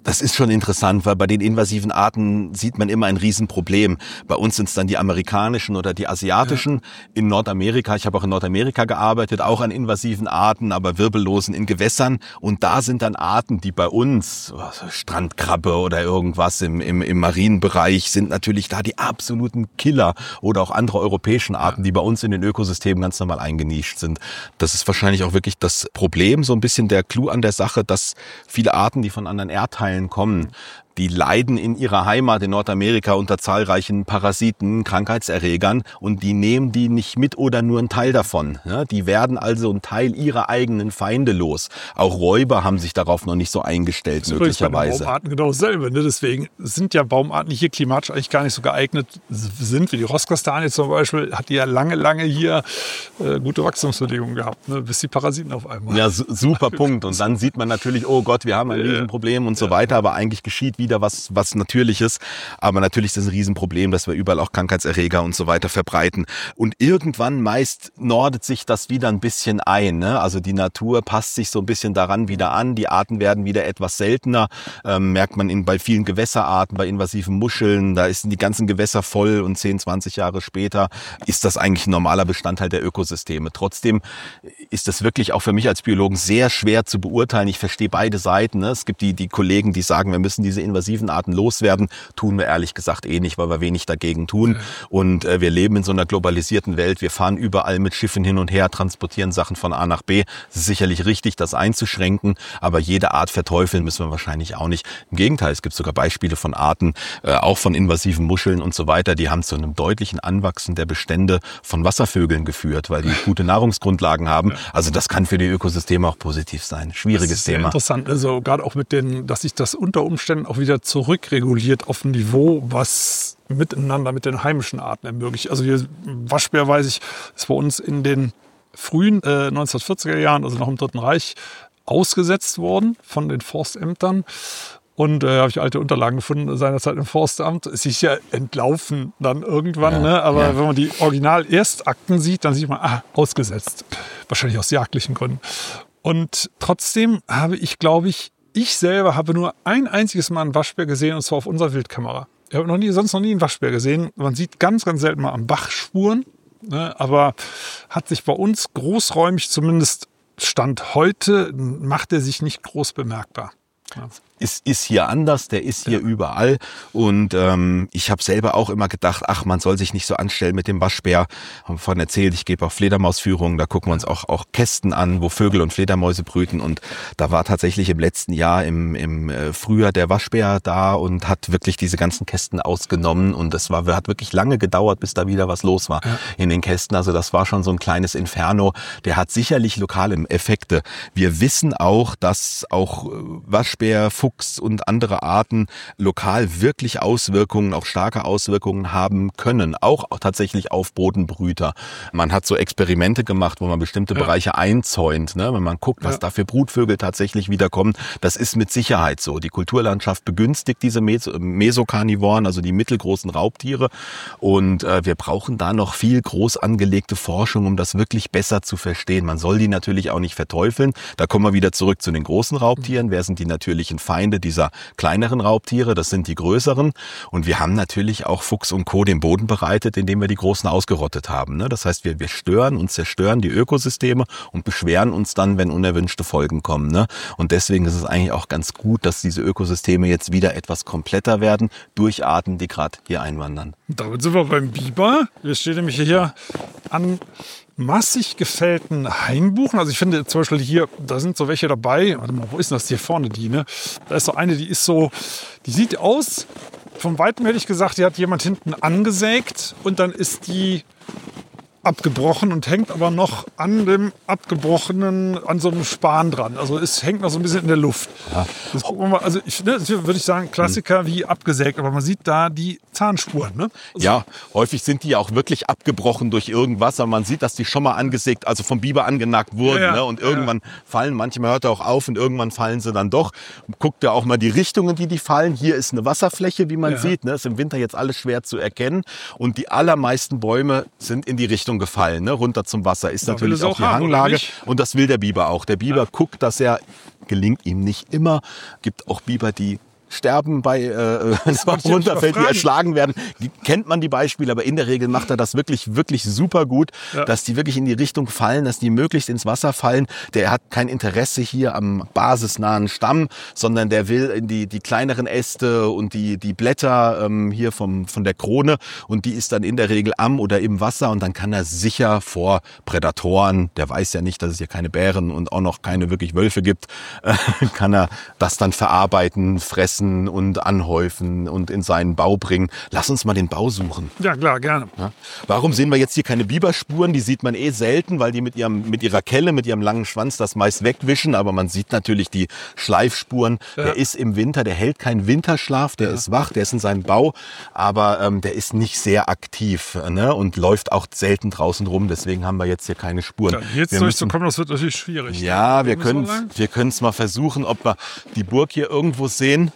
Das ist schon interessant, weil bei den invasiven Arten sieht man immer ein Riesenproblem. Bei uns sind es dann die amerikanischen oder die asiatischen. Ja. In Nordamerika, ich habe auch in Nordamerika gearbeitet, auch an invasiven Arten, aber wirbellosen in Gewässern. Und da sind dann Arten, die bei uns, Strandkrabbe oder irgendwas im Marienbereich, sind natürlich da die absoluten Killer. Oder auch andere europäischen Arten, die bei uns in den Ökosystemen ganz normal eingenischt sind. Das ist wahrscheinlich auch wirklich das Problem, so ein bisschen der Clou an der Sache, dass viele Arten, die von anderen Erdteilen kommen, die leiden in ihrer Heimat in Nordamerika unter zahlreichen Parasiten, Krankheitserregern und die nehmen die nicht mit oder nur einen Teil davon. Ja, die werden also einen Teil ihrer eigenen Feinde los. Auch Räuber haben sich darauf noch nicht so eingestellt, das möglicherweise. Bei den Baumarten genau dasselbe. Ne? Deswegen sind ja Baumarten, die hier klimatisch eigentlich gar nicht so geeignet sind, wie die Rosskastanie zum Beispiel, hat die ja lange hier gute Wachstumsbedingungen gehabt, ne? Bis die Parasiten auf einmal. Ja, super Punkt. Und dann sieht man natürlich, oh Gott, wir haben ein Riesenproblem und so weiter, aber eigentlich geschieht wieder was Natürliches. Aber natürlich ist das ein Riesenproblem, dass wir überall auch Krankheitserreger und so weiter verbreiten. Und irgendwann meist nordet sich das wieder ein bisschen ein. Ne? Also die Natur passt sich so ein bisschen daran wieder an. Die Arten werden wieder etwas seltener. Merkt man bei vielen Gewässerarten, bei invasiven Muscheln. Da sind die ganzen Gewässer voll und 10, 20 Jahre später ist das eigentlich ein normaler Bestandteil der Ökosysteme. Trotzdem ist das wirklich auch für mich als Biologen sehr schwer zu beurteilen. Ich verstehe beide Seiten. Ne? Es gibt die Kollegen, die sagen, wir müssen diese invasiven Arten loswerden. Tun wir ehrlich gesagt nicht, weil wir wenig dagegen tun. Und wir leben in so einer globalisierten Welt. Wir fahren überall mit Schiffen hin und her, transportieren Sachen von A nach B. Es ist sicherlich richtig, das einzuschränken, aber jede Art verteufeln müssen wir wahrscheinlich auch nicht. Im Gegenteil, es gibt sogar Beispiele von Arten, auch von invasiven Muscheln und so weiter, die haben zu einem deutlichen Anwachsen der Bestände von Wasservögeln geführt, weil die gute Nahrungsgrundlagen haben. Also das kann für die Ökosysteme auch positiv sein. Schwieriges Thema. Interessant, also gerade auch dass sich das unter Umständen auch wieder zurückreguliert auf ein Niveau, was miteinander mit den heimischen Arten ermöglicht. Also hier Waschbär, weiß ich, ist bei uns in den frühen 1940er Jahren, also noch im Dritten Reich, ausgesetzt worden von den Forstämtern. Und habe ich alte Unterlagen gefunden, seinerzeit im Forstamt. Ist sich ja entlaufen dann irgendwann. Ja, ne? Aber wenn man die Original-Erstakten sieht, dann sieht man, ausgesetzt. Wahrscheinlich aus jagdlichen Gründen. Und trotzdem habe ich, glaube ich, selber habe nur ein einziges Mal einen Waschbär gesehen, und zwar auf unserer Wildkamera. Ich habe sonst noch nie einen Waschbär gesehen. Man sieht ganz, ganz selten mal am Bach Spuren. Ne? Aber hat sich bei uns großräumig, zumindest Stand heute, macht er sich nicht groß bemerkbar. Ja. Ist hier anders, der ist hier überall. Und ich habe selber auch immer gedacht, man soll sich nicht so anstellen mit dem Waschbär. Haben vorhin erzählt, ich gebe auch Fledermausführungen, da gucken wir uns auch Kästen an, wo Vögel und Fledermäuse brüten. Und da war tatsächlich im letzten Jahr im Frühjahr der Waschbär da und hat wirklich diese ganzen Kästen ausgenommen. Und hat wirklich lange gedauert, bis da wieder was los war in den Kästen. Also das war schon so ein kleines Inferno. Der hat sicherlich lokale Effekte. Wir wissen auch, dass auch Waschbär, Fuchs und andere Arten lokal wirklich Auswirkungen, auch starke Auswirkungen haben können, auch tatsächlich auf Bodenbrüter. Man hat so Experimente gemacht, wo man bestimmte Bereiche einzäunt, ne? Wenn man guckt, was da für Brutvögel tatsächlich wiederkommen. Das ist mit Sicherheit so. Die Kulturlandschaft begünstigt diese Mesokarnivoren, also die mittelgroßen Raubtiere. Und wir brauchen da noch viel groß angelegte Forschung, um das wirklich besser zu verstehen. Man soll die natürlich auch nicht verteufeln. Da kommen wir wieder zurück zu den großen Raubtieren. Wer sind die natürlichen Feinde dieser kleineren Raubtiere? Das sind die größeren. Und wir haben natürlich auch Fuchs und Co. den Boden bereitet, indem wir die großen ausgerottet haben. Das heißt, wir stören und zerstören die Ökosysteme und beschweren uns dann, wenn unerwünschte Folgen kommen. Und deswegen ist es eigentlich auch ganz gut, dass diese Ökosysteme jetzt wieder etwas kompletter werden durch Arten, die gerade hier einwandern. Damit sind wir beim Biber. Wir stehen nämlich hier an massig gefällten Hainbuchen. Also ich finde zum Beispiel hier, da sind so welche dabei. Warte mal, wo ist denn das hier vorne, die? Ne? Da ist so eine, die sieht aus, von Weitem hätte ich gesagt, die hat jemand hinten angesägt und dann ist die abgebrochen und hängt aber noch an dem abgebrochenen, an so einem Span dran. Also es hängt noch so ein bisschen in der Luft. Ja. Das gucken wir mal. Also würde ich sagen, Klassiker wie abgesägt, aber man sieht da die Zahnspuren. Ne? Also ja, häufig sind die ja auch wirklich abgebrochen durch irgendwas, aber man sieht, dass die schon mal angesägt, also vom Biber angenagt wurden. Ne? Und irgendwann fallen, manchmal hört er auch auf und irgendwann fallen sie dann doch. Guckt er auch mal die Richtungen, die fallen. Hier ist eine Wasserfläche, wie man sieht. Ne? Ist im Winter jetzt alles schwer zu erkennen. Und die allermeisten Bäume sind in die Richtung gefallen, ne? Runter zum Wasser. Ist natürlich auch die Hanglage. Und das will der Biber auch. Der Biber guckt, dass gelingt ihm nicht immer. Gibt auch Biber, die sterben wenn es Bach runterfällt, die erschlagen werden. Kennt man die Beispiele, aber in der Regel macht er das wirklich, wirklich super gut, dass die wirklich in die Richtung fallen, dass die möglichst ins Wasser fallen. Der hat kein Interesse hier am basisnahen Stamm, sondern der will in die kleineren Äste und die Blätter hier von der Krone, und die ist dann in der Regel am oder im Wasser, und dann kann er sicher vor Prädatoren, der weiß ja nicht, dass es hier keine Bären und auch noch keine wirklich Wölfe gibt, kann er das dann verarbeiten, fressen und anhäufen und in seinen Bau bringen. Lass uns mal den Bau suchen. Ja, klar, gerne. Ja. Warum sehen wir jetzt hier keine Biberspuren? Die sieht man selten, weil die mit ihrer Kelle, mit ihrem langen Schwanz das meist wegwischen. Aber man sieht natürlich die Schleifspuren. Ja. Der ist im Winter, der hält keinen Winterschlaf, der ist wach, der ist in seinem Bau. Aber der ist nicht sehr aktiv, ne? Und läuft auch selten draußen rum. Deswegen haben wir jetzt hier keine Spuren. Ja, jetzt durchzukommen, das wird natürlich schwierig. Ja, wir können es mal versuchen, ob wir die Burg hier irgendwo sehen.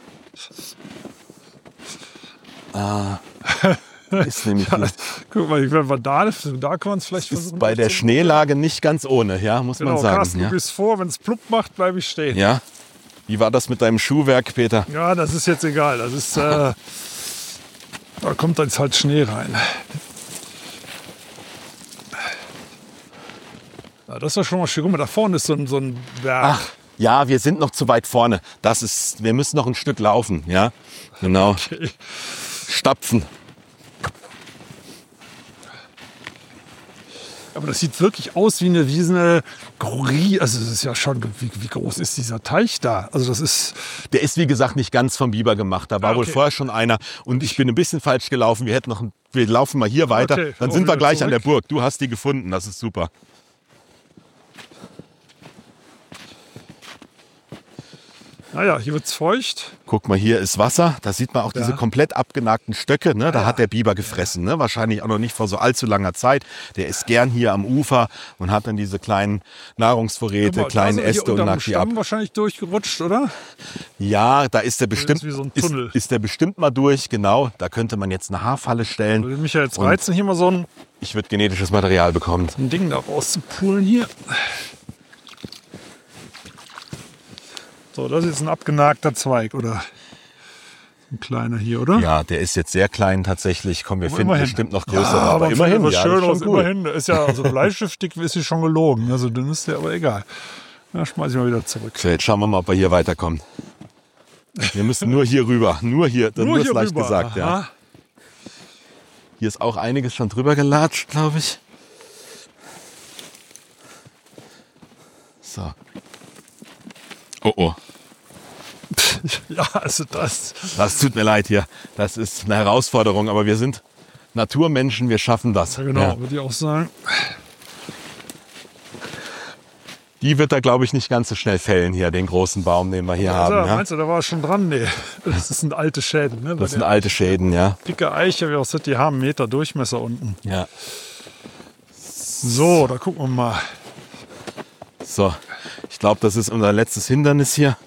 Ist nämlich guck mal, wenn wir da können wir es vielleicht versuchen. Ist bei der Schneelage nicht ganz ohne, ja, muss man sagen. Carsten, du gehst vor, wenn es plupp macht, bleibe ich stehen. Ja. Wie war das mit deinem Schuhwerk, Peter? Ja, das ist jetzt egal. Das ist, da kommt jetzt halt Schnee rein. Ja, das ist ja schon mal schön. Guck mal, da vorne ist so ein Berg. Ach, ja, wir sind noch zu weit vorne. Wir müssen noch ein Stück laufen, ja. Genau. Okay. Stapfen. Aber das sieht wirklich aus wie eine Gorie. Also das ist ja schon, wie groß ist dieser Teich da? Also das ist... Der ist, wie gesagt, nicht ganz vom Biber gemacht. Da war wohl vorher schon einer. Und ich bin ein bisschen falsch gelaufen. Wir laufen mal hier weiter. Okay, dann sind wir gleich an der Burg. Du hast die gefunden. Das ist super. Naja, hier wird's feucht. Guck mal, hier ist Wasser. Da sieht man auch diese komplett abgenagten Stöcke. Ne? Da hat der Biber gefressen. Ne? Wahrscheinlich auch noch nicht vor so allzu langer Zeit. Der ist gern hier am Ufer und hat dann diese kleinen Nahrungsvorräte, kleinen Äste und nagt die ab. Wahrscheinlich durchgerutscht, oder? Ja, da ist der bestimmt, ist wie so ein Tunnel. Ist der bestimmt mal durch. Genau, da könnte man jetzt eine Haarfalle stellen. Würde mich ja jetzt reizen, hier mal so ich würde genetisches Material bekommen. ein Ding da rauszupulen hier. So, das ist jetzt ein abgenagter Zweig, oder? Ein kleiner hier, oder? Ja, der ist jetzt sehr klein tatsächlich. Komm, wir finden immerhin. bestimmt noch größere. Ja, aber immerhin, was ja, schön das aus, ist schon cool. immerhin. Ist ja, also bleistiftig ist sie schon gelogen. Also dann ist der aber egal. Na, schmeiß ich mal wieder zurück. So, jetzt schauen wir mal, ob wir hier weiterkommen. Wir müssen nur hier rüber. Nur hier, nur ist leicht rüber. gesagt. Ja. Hier ist auch einiges schon drüber gelatscht, glaube ich. So. Oh, oh. Ja, also das tut mir leid hier. Das ist eine Herausforderung, aber wir sind Naturmenschen, wir schaffen das. Ja, genau, würde ich auch sagen. Die wird da, glaube ich, nicht ganz so schnell fällen hier, den großen Baum, den wir hier haben. Ja? Meinst du, da war schon dran? Nee, das sind alte Schäden. Ne? Das sind alte Schäden, ja. Dicke Eiche, wie auch sagt, die haben 1 Meter Durchmesser unten. Ja. So, da gucken wir mal. So, ich glaube, das ist unser letztes Hindernis hier.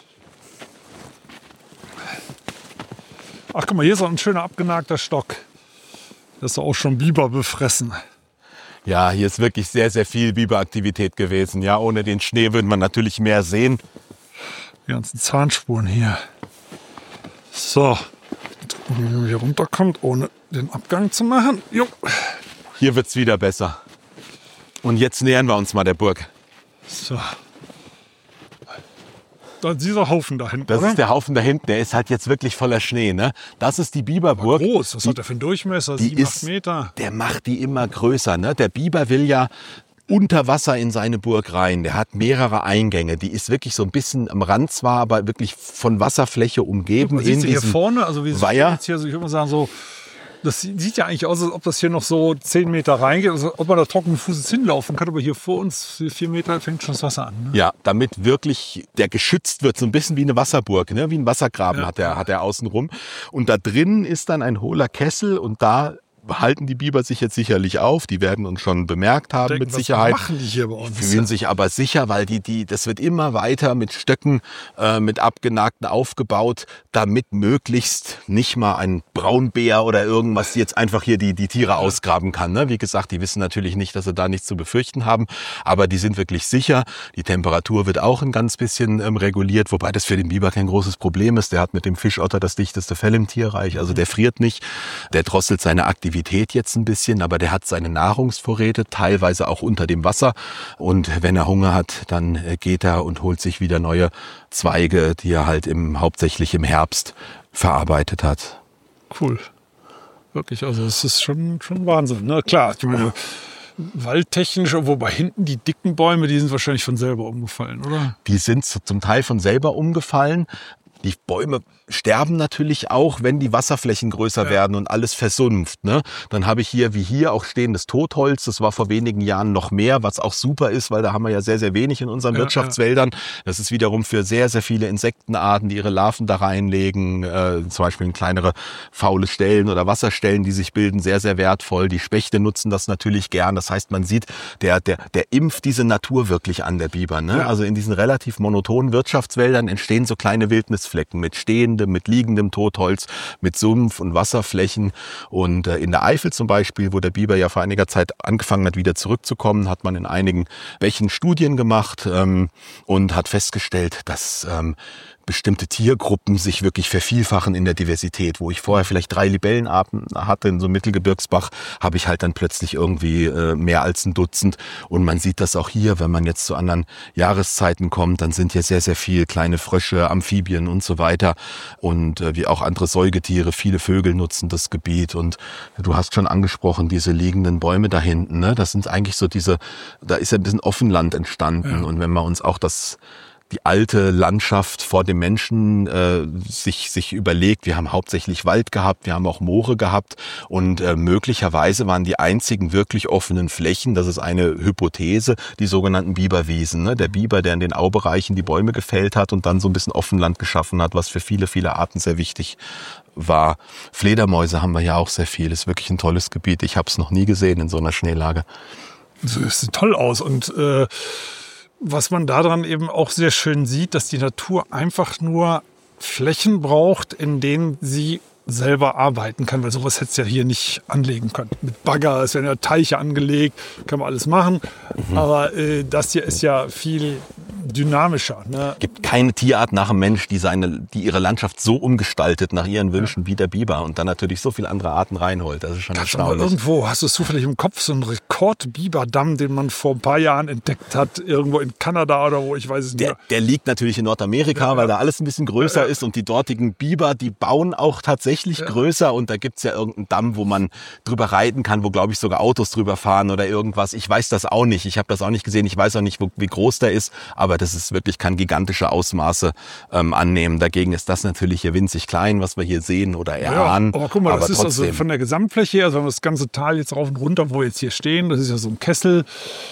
Ach, guck mal, hier ist auch ein schöner abgenagter Stock. Das ist auch schon Biber befressen. Ja, hier ist wirklich sehr, sehr viel Biberaktivität gewesen. Ja, ohne den Schnee würde man natürlich mehr sehen. Die ganzen Zahnspuren hier. So, gucken, wie man hier runterkommt, ohne den Abgang zu machen. Jo. Hier wird es wieder besser. Und jetzt nähern wir uns mal der Burg. So. Da ist dieser Haufen da hinten, Das oder? ist der Haufen da hinten, der ist halt jetzt wirklich voller Schnee. Ne? Das ist die Biberburg. Groß, was hat der für einen Durchmesser? 7, 8 Meter. Der macht die immer größer. Ne? Der Biber will ja unter Wasser in seine Burg rein. Der hat mehrere Eingänge. Die ist wirklich so ein bisschen am Rand zwar, aber wirklich von Wasserfläche umgeben. Man sieht hier vorne, also wie es Weiher. jetzt hier, so, ich würde mal sagen, so, das sieht ja eigentlich aus, als ob das hier noch so 10 Meter reingeht, also ob man da trockenen Fußes hinlaufen kann, aber hier vor uns 4 Meter fängt schon das Wasser an. Ne? Ja, damit wirklich der geschützt wird, so ein bisschen wie eine Wasserburg, ne? Wie ein Wassergraben hat er außenrum. Und da drinnen ist dann ein hohler Kessel und da halten die Biber sich jetzt sicherlich auf. Die werden uns schon bemerkt haben, mit Sicherheit. Was machen die hier bei uns? Die fühlen sich aber sicher, weil das wird immer weiter mit Stöcken, mit abgenagten aufgebaut, damit möglichst nicht mal ein Braunbär oder irgendwas jetzt einfach hier die Tiere ausgraben kann. Ne? Wie gesagt, die wissen natürlich nicht, dass sie da nichts zu befürchten haben, aber die sind wirklich sicher. Die Temperatur wird auch ein ganz bisschen reguliert, wobei das für den Biber kein großes Problem ist. Der hat mit dem Fischotter das dichteste Fell im Tierreich, also der friert nicht. Der drosselt seine Aktivität jetzt ein bisschen, aber der hat seine Nahrungsvorräte, teilweise auch unter dem Wasser. Und wenn er Hunger hat, dann geht er und holt sich wieder neue Zweige, die er halt hauptsächlich im Herbst verarbeitet hat. Cool. Wirklich, also es ist schon Wahnsinn. Ne? Klar, ich meine, waldtechnisch, wobei hinten die dicken Bäume, die sind wahrscheinlich von selber umgefallen, oder? Die sind zum Teil von selber umgefallen. Die Bäume sterben natürlich auch, wenn die Wasserflächen größer werden und alles versumpft. Ne? Dann habe ich hier, wie hier, auch stehendes Totholz. Das war vor wenigen Jahren noch mehr, was auch super ist, weil da haben wir ja sehr, sehr wenig in unseren Wirtschaftswäldern. Das ist wiederum für sehr, sehr viele Insektenarten, die ihre Larven da reinlegen, zum Beispiel in kleinere faule Stellen oder Wasserstellen, die sich bilden, sehr, sehr wertvoll. Die Spechte nutzen das natürlich gern. Das heißt, man sieht, der impft diese Natur wirklich an, der Biber. Ne? Ja. Also in diesen relativ monotonen Wirtschaftswäldern entstehen so kleine Wildnisflecken mit stehendem, mit liegendem Totholz, mit Sumpf- und Wasserflächen. Und in der Eifel zum Beispiel, wo der Biber ja vor einiger Zeit angefangen hat, wieder zurückzukommen, hat man in einigen Bächen Studien gemacht und hat festgestellt, dass bestimmte Tiergruppen sich wirklich vervielfachen in der Diversität. Wo ich vorher vielleicht 3 Libellenarten hatte in so einem Mittelgebirgsbach, habe ich halt dann plötzlich irgendwie mehr als ein Dutzend. Und man sieht das auch hier, wenn man jetzt zu anderen Jahreszeiten kommt, dann sind hier sehr, sehr viele kleine Frösche, Amphibien und so weiter. Und wie auch andere Säugetiere, viele Vögel nutzen das Gebiet. Und du hast schon angesprochen, diese liegenden Bäume da hinten, ne? Das sind eigentlich so da ist ja ein bisschen Offenland entstanden. Ja. Und wenn wir uns auch die alte Landschaft vor dem Menschen sich überlegt. Wir haben hauptsächlich Wald gehabt, wir haben auch Moore gehabt und möglicherweise waren die einzigen wirklich offenen Flächen, das ist eine Hypothese, die sogenannten Biberwiesen. Ne? Der Biber, der in den Aubereichen die Bäume gefällt hat und dann so ein bisschen Offenland geschaffen hat, was für viele, viele Arten sehr wichtig war. Fledermäuse haben wir ja auch sehr viel. Das ist wirklich ein tolles Gebiet. Ich habe es noch nie gesehen in so einer Schneelage. Das sieht toll aus und was man daran eben auch sehr schön sieht, dass die Natur einfach nur Flächen braucht, in denen sie selber arbeiten kann, weil sowas hätte es ja hier nicht anlegen können. Mit Bagger, es werden ja Teiche angelegt, kann man alles machen, aber das hier ist ja viel dynamischer. Ne? Es gibt keine Tierart nach dem Mensch, die ihre Landschaft so umgestaltet nach ihren Wünschen wie der Biber und dann natürlich so viele andere Arten reinholt. Das ist schon erstaunlich. Irgendwo hast du es zufällig im Kopf, so einen Rekord-Biberdamm, den man vor ein paar Jahren entdeckt hat, irgendwo in Kanada oder wo, ich weiß es nicht. Der liegt natürlich in Nordamerika, weil da alles ein bisschen größer ist und die dortigen Biber, die bauen auch tatsächlich größer und da gibt es ja irgendeinen Damm, wo man drüber reiten kann, wo, glaube ich, sogar Autos drüber fahren oder irgendwas. Ich weiß das auch nicht. Ich habe das auch nicht gesehen. Ich weiß auch nicht, wie groß der ist, aber das ist wirklich, kann gigantische Ausmaße annehmen. Dagegen ist das natürlich hier winzig klein, was wir hier sehen oder erahnen. Ja, aber guck mal, das ist also von der Gesamtfläche her, also wenn wir das ganze Tal jetzt rauf und runter, wo wir jetzt hier stehen, das ist ja so ein Kessel.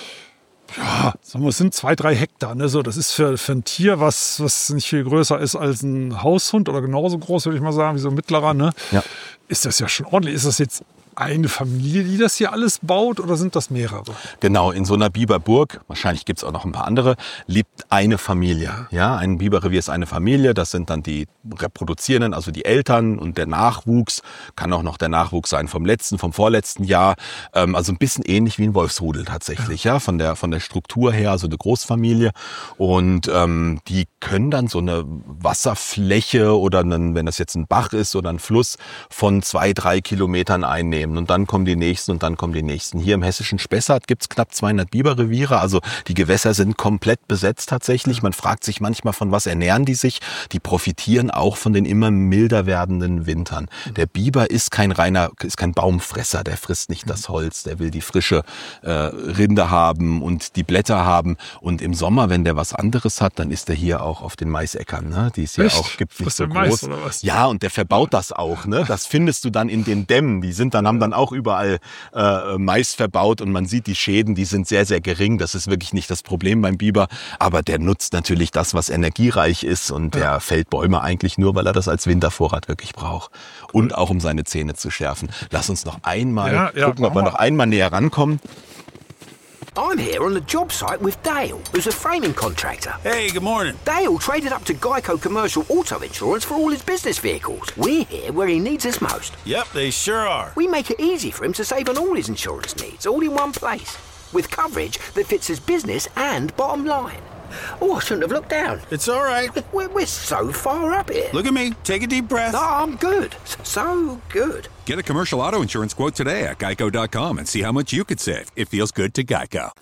Ja, sagen wir, es sind 2-3 Hektar. Ne? So, das ist für ein Tier, was nicht viel größer ist als ein Haushund oder genauso groß, würde ich mal sagen, wie so ein mittlerer. Ne? Ja. Ist das ja schon ordentlich. Ist das jetzt eine Familie, die das hier alles baut oder sind das mehrere? Genau, in so einer Biberburg, wahrscheinlich gibt es auch noch ein paar andere, lebt eine Familie. Ja, ein Biberrevier ist eine Familie, das sind dann die Reproduzierenden, also die Eltern und der Nachwuchs, kann auch noch der Nachwuchs sein vom vorletzten Jahr, also ein bisschen ähnlich wie ein Wolfsrudel tatsächlich, ja, von der Struktur her, also eine Großfamilie und die können dann so eine Wasserfläche oder wenn das jetzt ein Bach ist oder ein Fluss von 2-3 Kilometern einnehmen. Und dann kommen die nächsten und dann kommen die nächsten. Hier im hessischen Spessart gibt es knapp 200 Biberreviere. Also die Gewässer sind komplett besetzt tatsächlich. Man fragt sich manchmal, von was ernähren die sich. Die profitieren auch von den immer milder werdenden Wintern. Der Biber ist kein Baumfresser. Der frisst nicht das Holz. Der will die frische Rinde haben und die Blätter haben. Und im Sommer, wenn der was anderes hat, dann ist er hier auch auf den Maisäckern, ne? Die es ja auch gibt, nicht so groß. Ja, und der verbaut das auch. Ne? Das findest du dann in den Dämmen. Die sind dann haben dann auch überall Mais verbaut und man sieht, die Schäden, die sind sehr, sehr gering. Das ist wirklich nicht das Problem beim Biber. Aber der nutzt natürlich das, was energiereich ist und der fällt Bäume eigentlich nur, weil er das als Wintervorrat wirklich braucht. Und auch um seine Zähne zu schärfen. Lass uns noch einmal gucken, ob wir noch einmal näher rankommen. I'm here on the job site with Dale, who's a framing contractor. Hey, good morning. Dale traded up to Geico Commercial Auto Insurance for all his business vehicles. We're here where he needs us most. Yep, they sure are. We make it easy for him to save on all his insurance needs, all in one place, with coverage that fits his business and bottom line. Oh, I shouldn't have looked down. It's all right. We're so far up here. Look at me. Take a deep breath. No, I'm good. So good. Get a commercial auto insurance quote today at geico.com and see how much you could save. It feels good to Geico.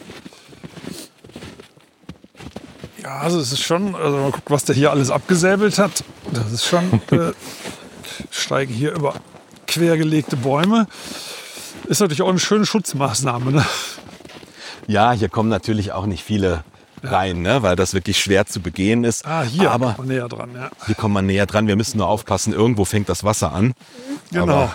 Ja, also es ist schon, also mal gucken, was der hier alles abgesäbelt hat. Das ist schon, steige hier über quergelegte Bäume. Ist natürlich auch eine schöne Schutzmaßnahme, ne? Ja, hier kommen natürlich auch nicht viele rein, ne, weil das wirklich schwer zu begehen ist. Hier aber kommt man näher dran. Ja. Hier kommt man näher dran. Wir müssen nur aufpassen, irgendwo fängt das Wasser an. Genau. Aber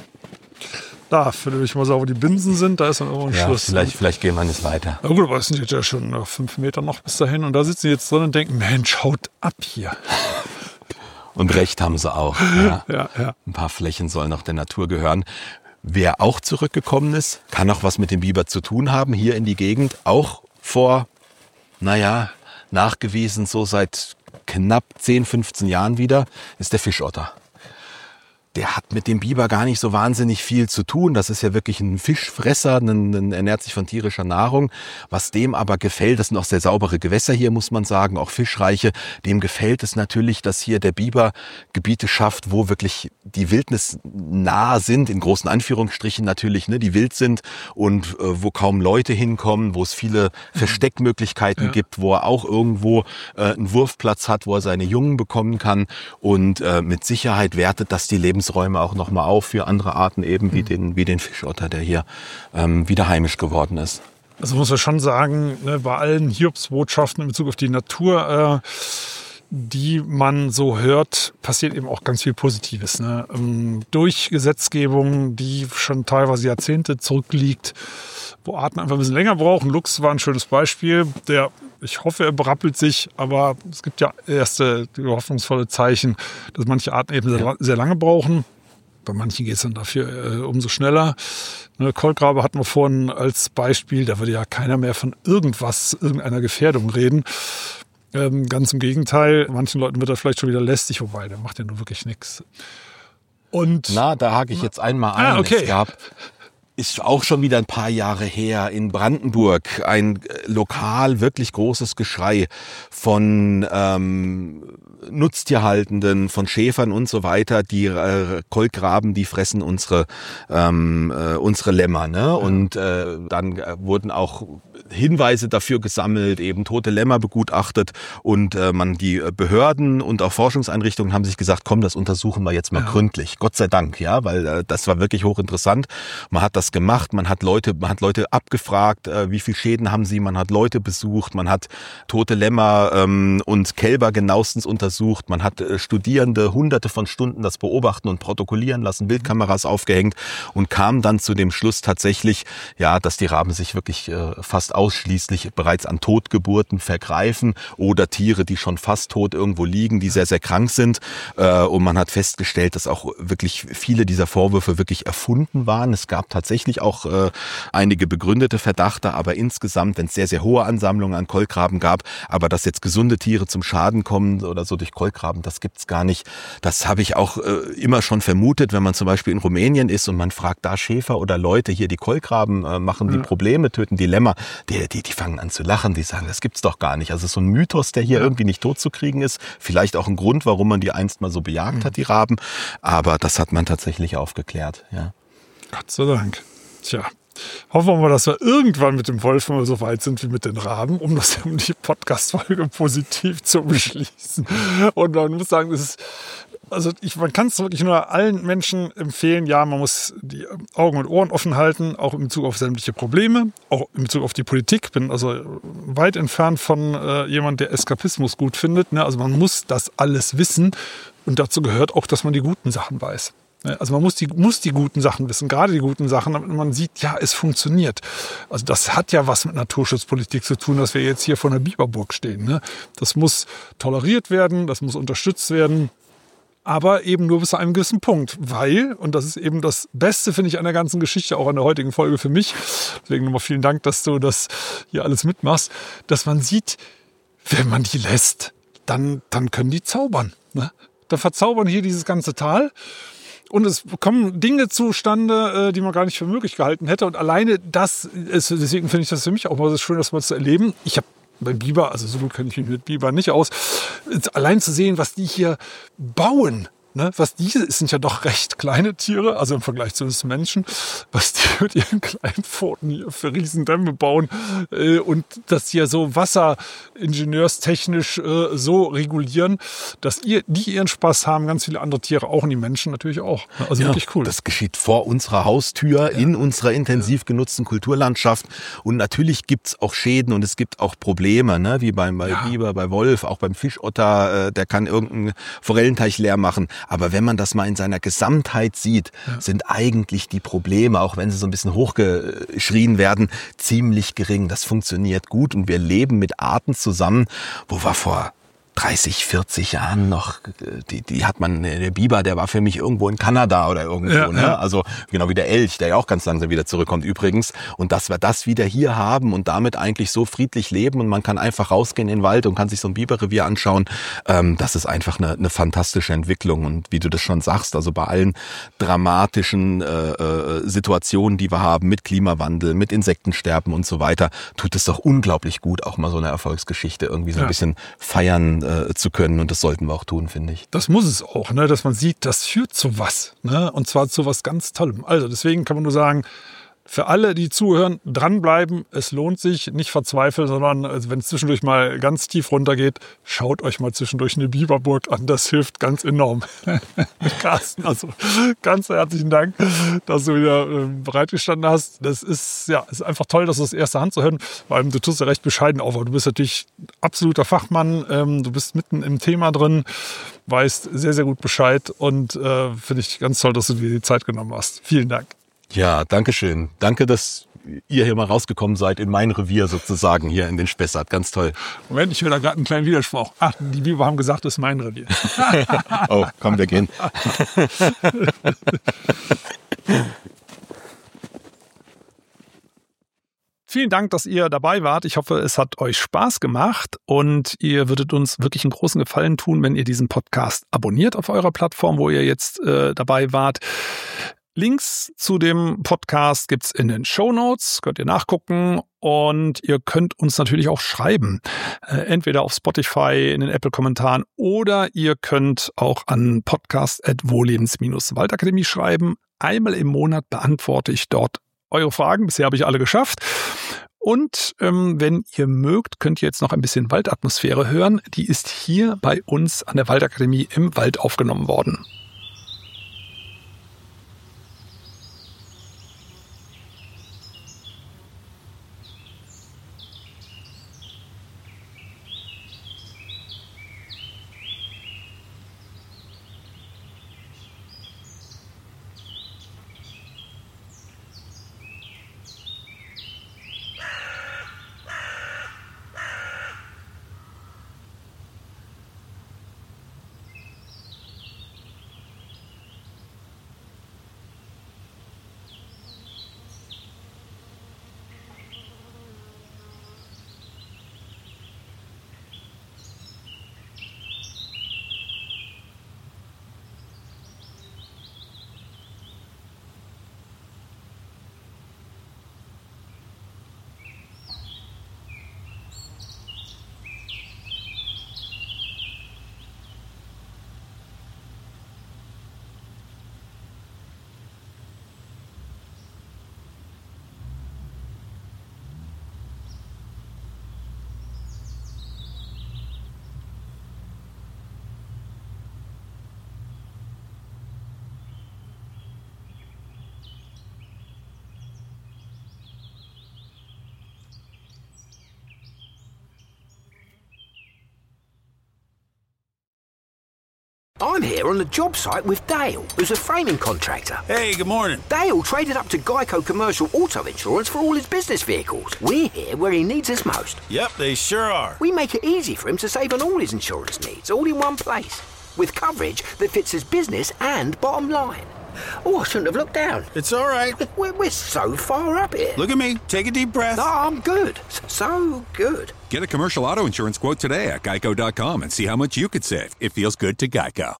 da, wenn ich mal sagen, wo die Binsen sind, da ist dann irgendwo ein ja, Schluss. vielleicht gehen wir nicht weiter. Na gut, aber es sind jetzt ja schon noch 5 Meter noch bis dahin. Und da sitzen die jetzt drin und denken, Mensch, haut ab hier. Und recht haben sie auch. Ja. Ja. Ein paar Flächen sollen noch der Natur gehören. Wer auch zurückgekommen ist, kann auch was mit dem Biber zu tun haben, hier in die Gegend. Auch vor, nachgewiesen so seit knapp 10, 15 Jahren wieder, ist der Fischotter. Der hat mit dem Biber gar nicht so wahnsinnig viel zu tun. Das ist ja wirklich ein Fischfresser, ernährt sich von tierischer Nahrung. Was dem aber gefällt, das sind auch sehr saubere Gewässer hier, muss man sagen, auch fischreiche. Dem gefällt es natürlich, dass hier der Biber Gebiete schafft, wo wirklich die Wildnis nah sind, in großen Anführungsstrichen natürlich, ne, die wild sind und wo kaum Leute hinkommen, wo es viele Versteckmöglichkeiten gibt, wo er auch irgendwo einen Wurfplatz hat, wo er seine Jungen bekommen kann und mit Sicherheit wertet das die Lebensräume auch nochmal auf für andere Arten eben wie den Fischotter, der hier wieder heimisch geworden ist. Also muss man schon sagen, ne, bei allen Hiobsbotschaften in Bezug auf die Natur, die man so hört, passiert eben auch ganz viel Positives. Ne? Durch Gesetzgebung, die schon teilweise Jahrzehnte zurückliegt, wo Arten einfach ein bisschen länger brauchen. Luchs war ein schönes Beispiel. Ich hoffe, er berappelt sich, aber es gibt ja erste hoffnungsvolle Zeichen, dass manche Arten eben sehr lange brauchen. Bei manchen geht es dann dafür umso schneller. Ne, Kolkrabe hatten wir vorhin als Beispiel, da würde ja keiner mehr von irgendeiner Gefährdung reden. Ganz im Gegenteil, manchen Leuten wird er vielleicht schon wieder lästig, wobei, der macht ja nur wirklich nichts. Da hake ich jetzt einmal ein. Okay. Ist auch schon wieder ein paar Jahre her, in Brandenburg ein lokal wirklich großes Geschrei von Nutztierhaltenden, von Schäfern und so weiter. Die Kolkraben, die fressen unsere Lämmer. Ne? Ja. Und dann wurden auch Hinweise dafür gesammelt, eben tote Lämmer begutachtet und die Behörden und auch Forschungseinrichtungen haben sich gesagt, komm, das untersuchen wir jetzt mal gründlich. Gott sei Dank, ja, weil das war wirklich hochinteressant. Man hat das gemacht, man hat Leute abgefragt, wie viel Schäden haben sie, man hat Leute besucht, man hat tote Lämmer und Kälber genauestens untersucht, man hat Studierende hunderte von Stunden das beobachten und protokollieren lassen, Bildkameras aufgehängt und kam dann zu dem Schluss tatsächlich, ja, dass die Raben sich wirklich fast ausschließlich bereits an Totgeburten vergreifen oder Tiere, die schon fast tot irgendwo liegen, die sehr, sehr krank sind. Und man hat festgestellt, dass auch wirklich viele dieser Vorwürfe wirklich erfunden waren. Es gab tatsächlich auch einige begründete Verdachte, aber insgesamt, wenn es sehr, sehr hohe Ansammlungen an Kolkraben gab, aber dass jetzt gesunde Tiere zum Schaden kommen oder so durch Kolkraben, das gibt's gar nicht. Das habe ich auch immer schon vermutet, wenn man zum Beispiel in Rumänien ist und man fragt da Schäfer oder Leute hier, die Kolkraben machen, die Probleme, töten die Lämmer, die fangen an zu lachen, die sagen, das gibt's doch gar nicht. Also so ein Mythos, der hier irgendwie nicht totzukriegen ist. Vielleicht auch ein Grund, warum man die einst mal so bejagt hat, die Raben. Aber das hat man tatsächlich aufgeklärt. Ja. Gott sei Dank. Tja, hoffen wir mal, dass wir irgendwann mit dem Wolf mal so weit sind wie mit den Raben, um die Podcast-Folge positiv zu beschließen. Und man muss sagen, man kann es wirklich nur allen Menschen empfehlen, ja, man muss die Augen und Ohren offen halten, auch in Bezug auf sämtliche Probleme, auch in Bezug auf die Politik. Bin also weit entfernt von jemand, der Eskapismus gut findet. Ne? Also man muss das alles wissen und dazu gehört auch, dass man die guten Sachen weiß. Also man muss die guten Sachen wissen, gerade die guten Sachen, damit man sieht, ja, es funktioniert. Also das hat ja was mit Naturschutzpolitik zu tun, dass wir jetzt hier vor einer Biberburg stehen. Ne? Das muss toleriert werden, das muss unterstützt werden, aber eben nur bis zu einem gewissen Punkt. Weil, und das ist eben das Beste, finde ich, an der ganzen Geschichte, auch an der heutigen Folge für mich, deswegen nochmal vielen Dank, dass du das hier alles mitmachst, dass man sieht, wenn man die lässt, dann können die zaubern. Ne? Da verzaubern hier dieses ganze Tal. Und es kommen Dinge zustande, die man gar nicht für möglich gehalten hätte. Und alleine deswegen finde ich das für mich auch mal so schön, das mal zu erleben. Ich habe bei Biber, also so gut kenne ich mich mit Biber nicht aus, allein zu sehen, was die hier bauen. Ne, es sind ja doch recht kleine Tiere, also im Vergleich zu uns Menschen, was die mit ihren kleinen Pfoten hier für Riesendämme bauen und das hier so wasseringenieurstechnisch so regulieren, dass die ihren Spaß haben, ganz viele andere Tiere auch und die Menschen natürlich auch. Also wirklich cool. Das geschieht vor unserer Haustür, in unserer intensiv genutzten Kulturlandschaft und natürlich gibt's auch Schäden und es gibt auch Probleme, ne? Wie bei Biber, bei Wolf, auch beim Fischotter, der kann irgendeinen Forellenteich leer machen. Aber wenn man das mal in seiner Gesamtheit sieht, sind eigentlich die Probleme, auch wenn sie so ein bisschen hochgeschrien werden, ziemlich gering. Das funktioniert gut und wir leben mit Arten zusammen, wo wir vor 30, 40 Jahren noch, die hat man, der Biber, der war für mich irgendwo in Kanada oder irgendwo, ne? Also genau wie der Elch, der ja auch ganz langsam wieder zurückkommt übrigens. Und dass wir das wieder hier haben und damit eigentlich so friedlich leben und man kann einfach rausgehen in den Wald und kann sich so ein Biberrevier anschauen, das ist einfach eine fantastische Entwicklung. Und wie du das schon sagst, also bei allen dramatischen Situationen, die wir haben, mit Klimawandel, mit Insektensterben und so weiter, tut es doch unglaublich gut, auch mal so eine Erfolgsgeschichte irgendwie so ein bisschen feiern zu können und das sollten wir auch tun, finde ich. Das muss es auch, ne? Dass man sieht, das führt zu was, ne? Und zwar zu was ganz Tollem. Also deswegen kann man nur sagen, für alle, die zuhören, dranbleiben, es lohnt sich, nicht verzweifeln, sondern wenn es zwischendurch mal ganz tief runtergeht, schaut euch mal zwischendurch eine Biberburg an, das hilft ganz enorm. Carsten, also ganz herzlichen Dank, dass du wieder bereitgestanden hast. Das ist einfach toll, das aus erster Hand zu hören, vor allem du tust ja recht bescheiden auf, aber du bist natürlich absoluter Fachmann, du bist mitten im Thema drin, weißt sehr, sehr gut Bescheid und finde ich ganz toll, dass du dir die Zeit genommen hast. Vielen Dank. Ja, danke schön. Danke, dass ihr hier mal rausgekommen seid in mein Revier sozusagen, hier in den Spessart. Ganz toll. Moment, ich höre da gerade einen kleinen Widerspruch. Ach, die Biber haben gesagt, das ist mein Revier. Oh, komm, wir gehen. Vielen Dank, dass ihr dabei wart. Ich hoffe, es hat euch Spaß gemacht und ihr würdet uns wirklich einen großen Gefallen tun, wenn ihr diesen Podcast abonniert auf eurer Plattform, wo ihr jetzt dabei wart. Links zu dem Podcast gibt's in den Shownotes, könnt ihr nachgucken und ihr könnt uns natürlich auch schreiben. Entweder auf Spotify, in den Apple-Kommentaren oder ihr könnt auch an podcast@wohllebens-waldakademie schreiben. Einmal im Monat beantworte ich dort eure Fragen. Bisher habe ich alle geschafft. Und wenn ihr mögt, könnt ihr jetzt noch ein bisschen Waldatmosphäre hören. Die ist hier bei uns an der Waldakademie im Wald aufgenommen worden. I'm here on the job site with Dale, who's a framing contractor. Hey, good morning. Dale traded up to Geico Commercial Auto Insurance for all his business vehicles. We're here where he needs us most. Yep, they sure are. We make it easy for him to save on all his insurance needs, all in one place, with coverage that fits his business and bottom line. Oh, I shouldn't have looked down. It's all right. We're so far up here. Look at me. Take a deep breath. No, I'm good. So good. Get a commercial auto insurance quote today at geico.com and see how much you could save. It feels good to Geico.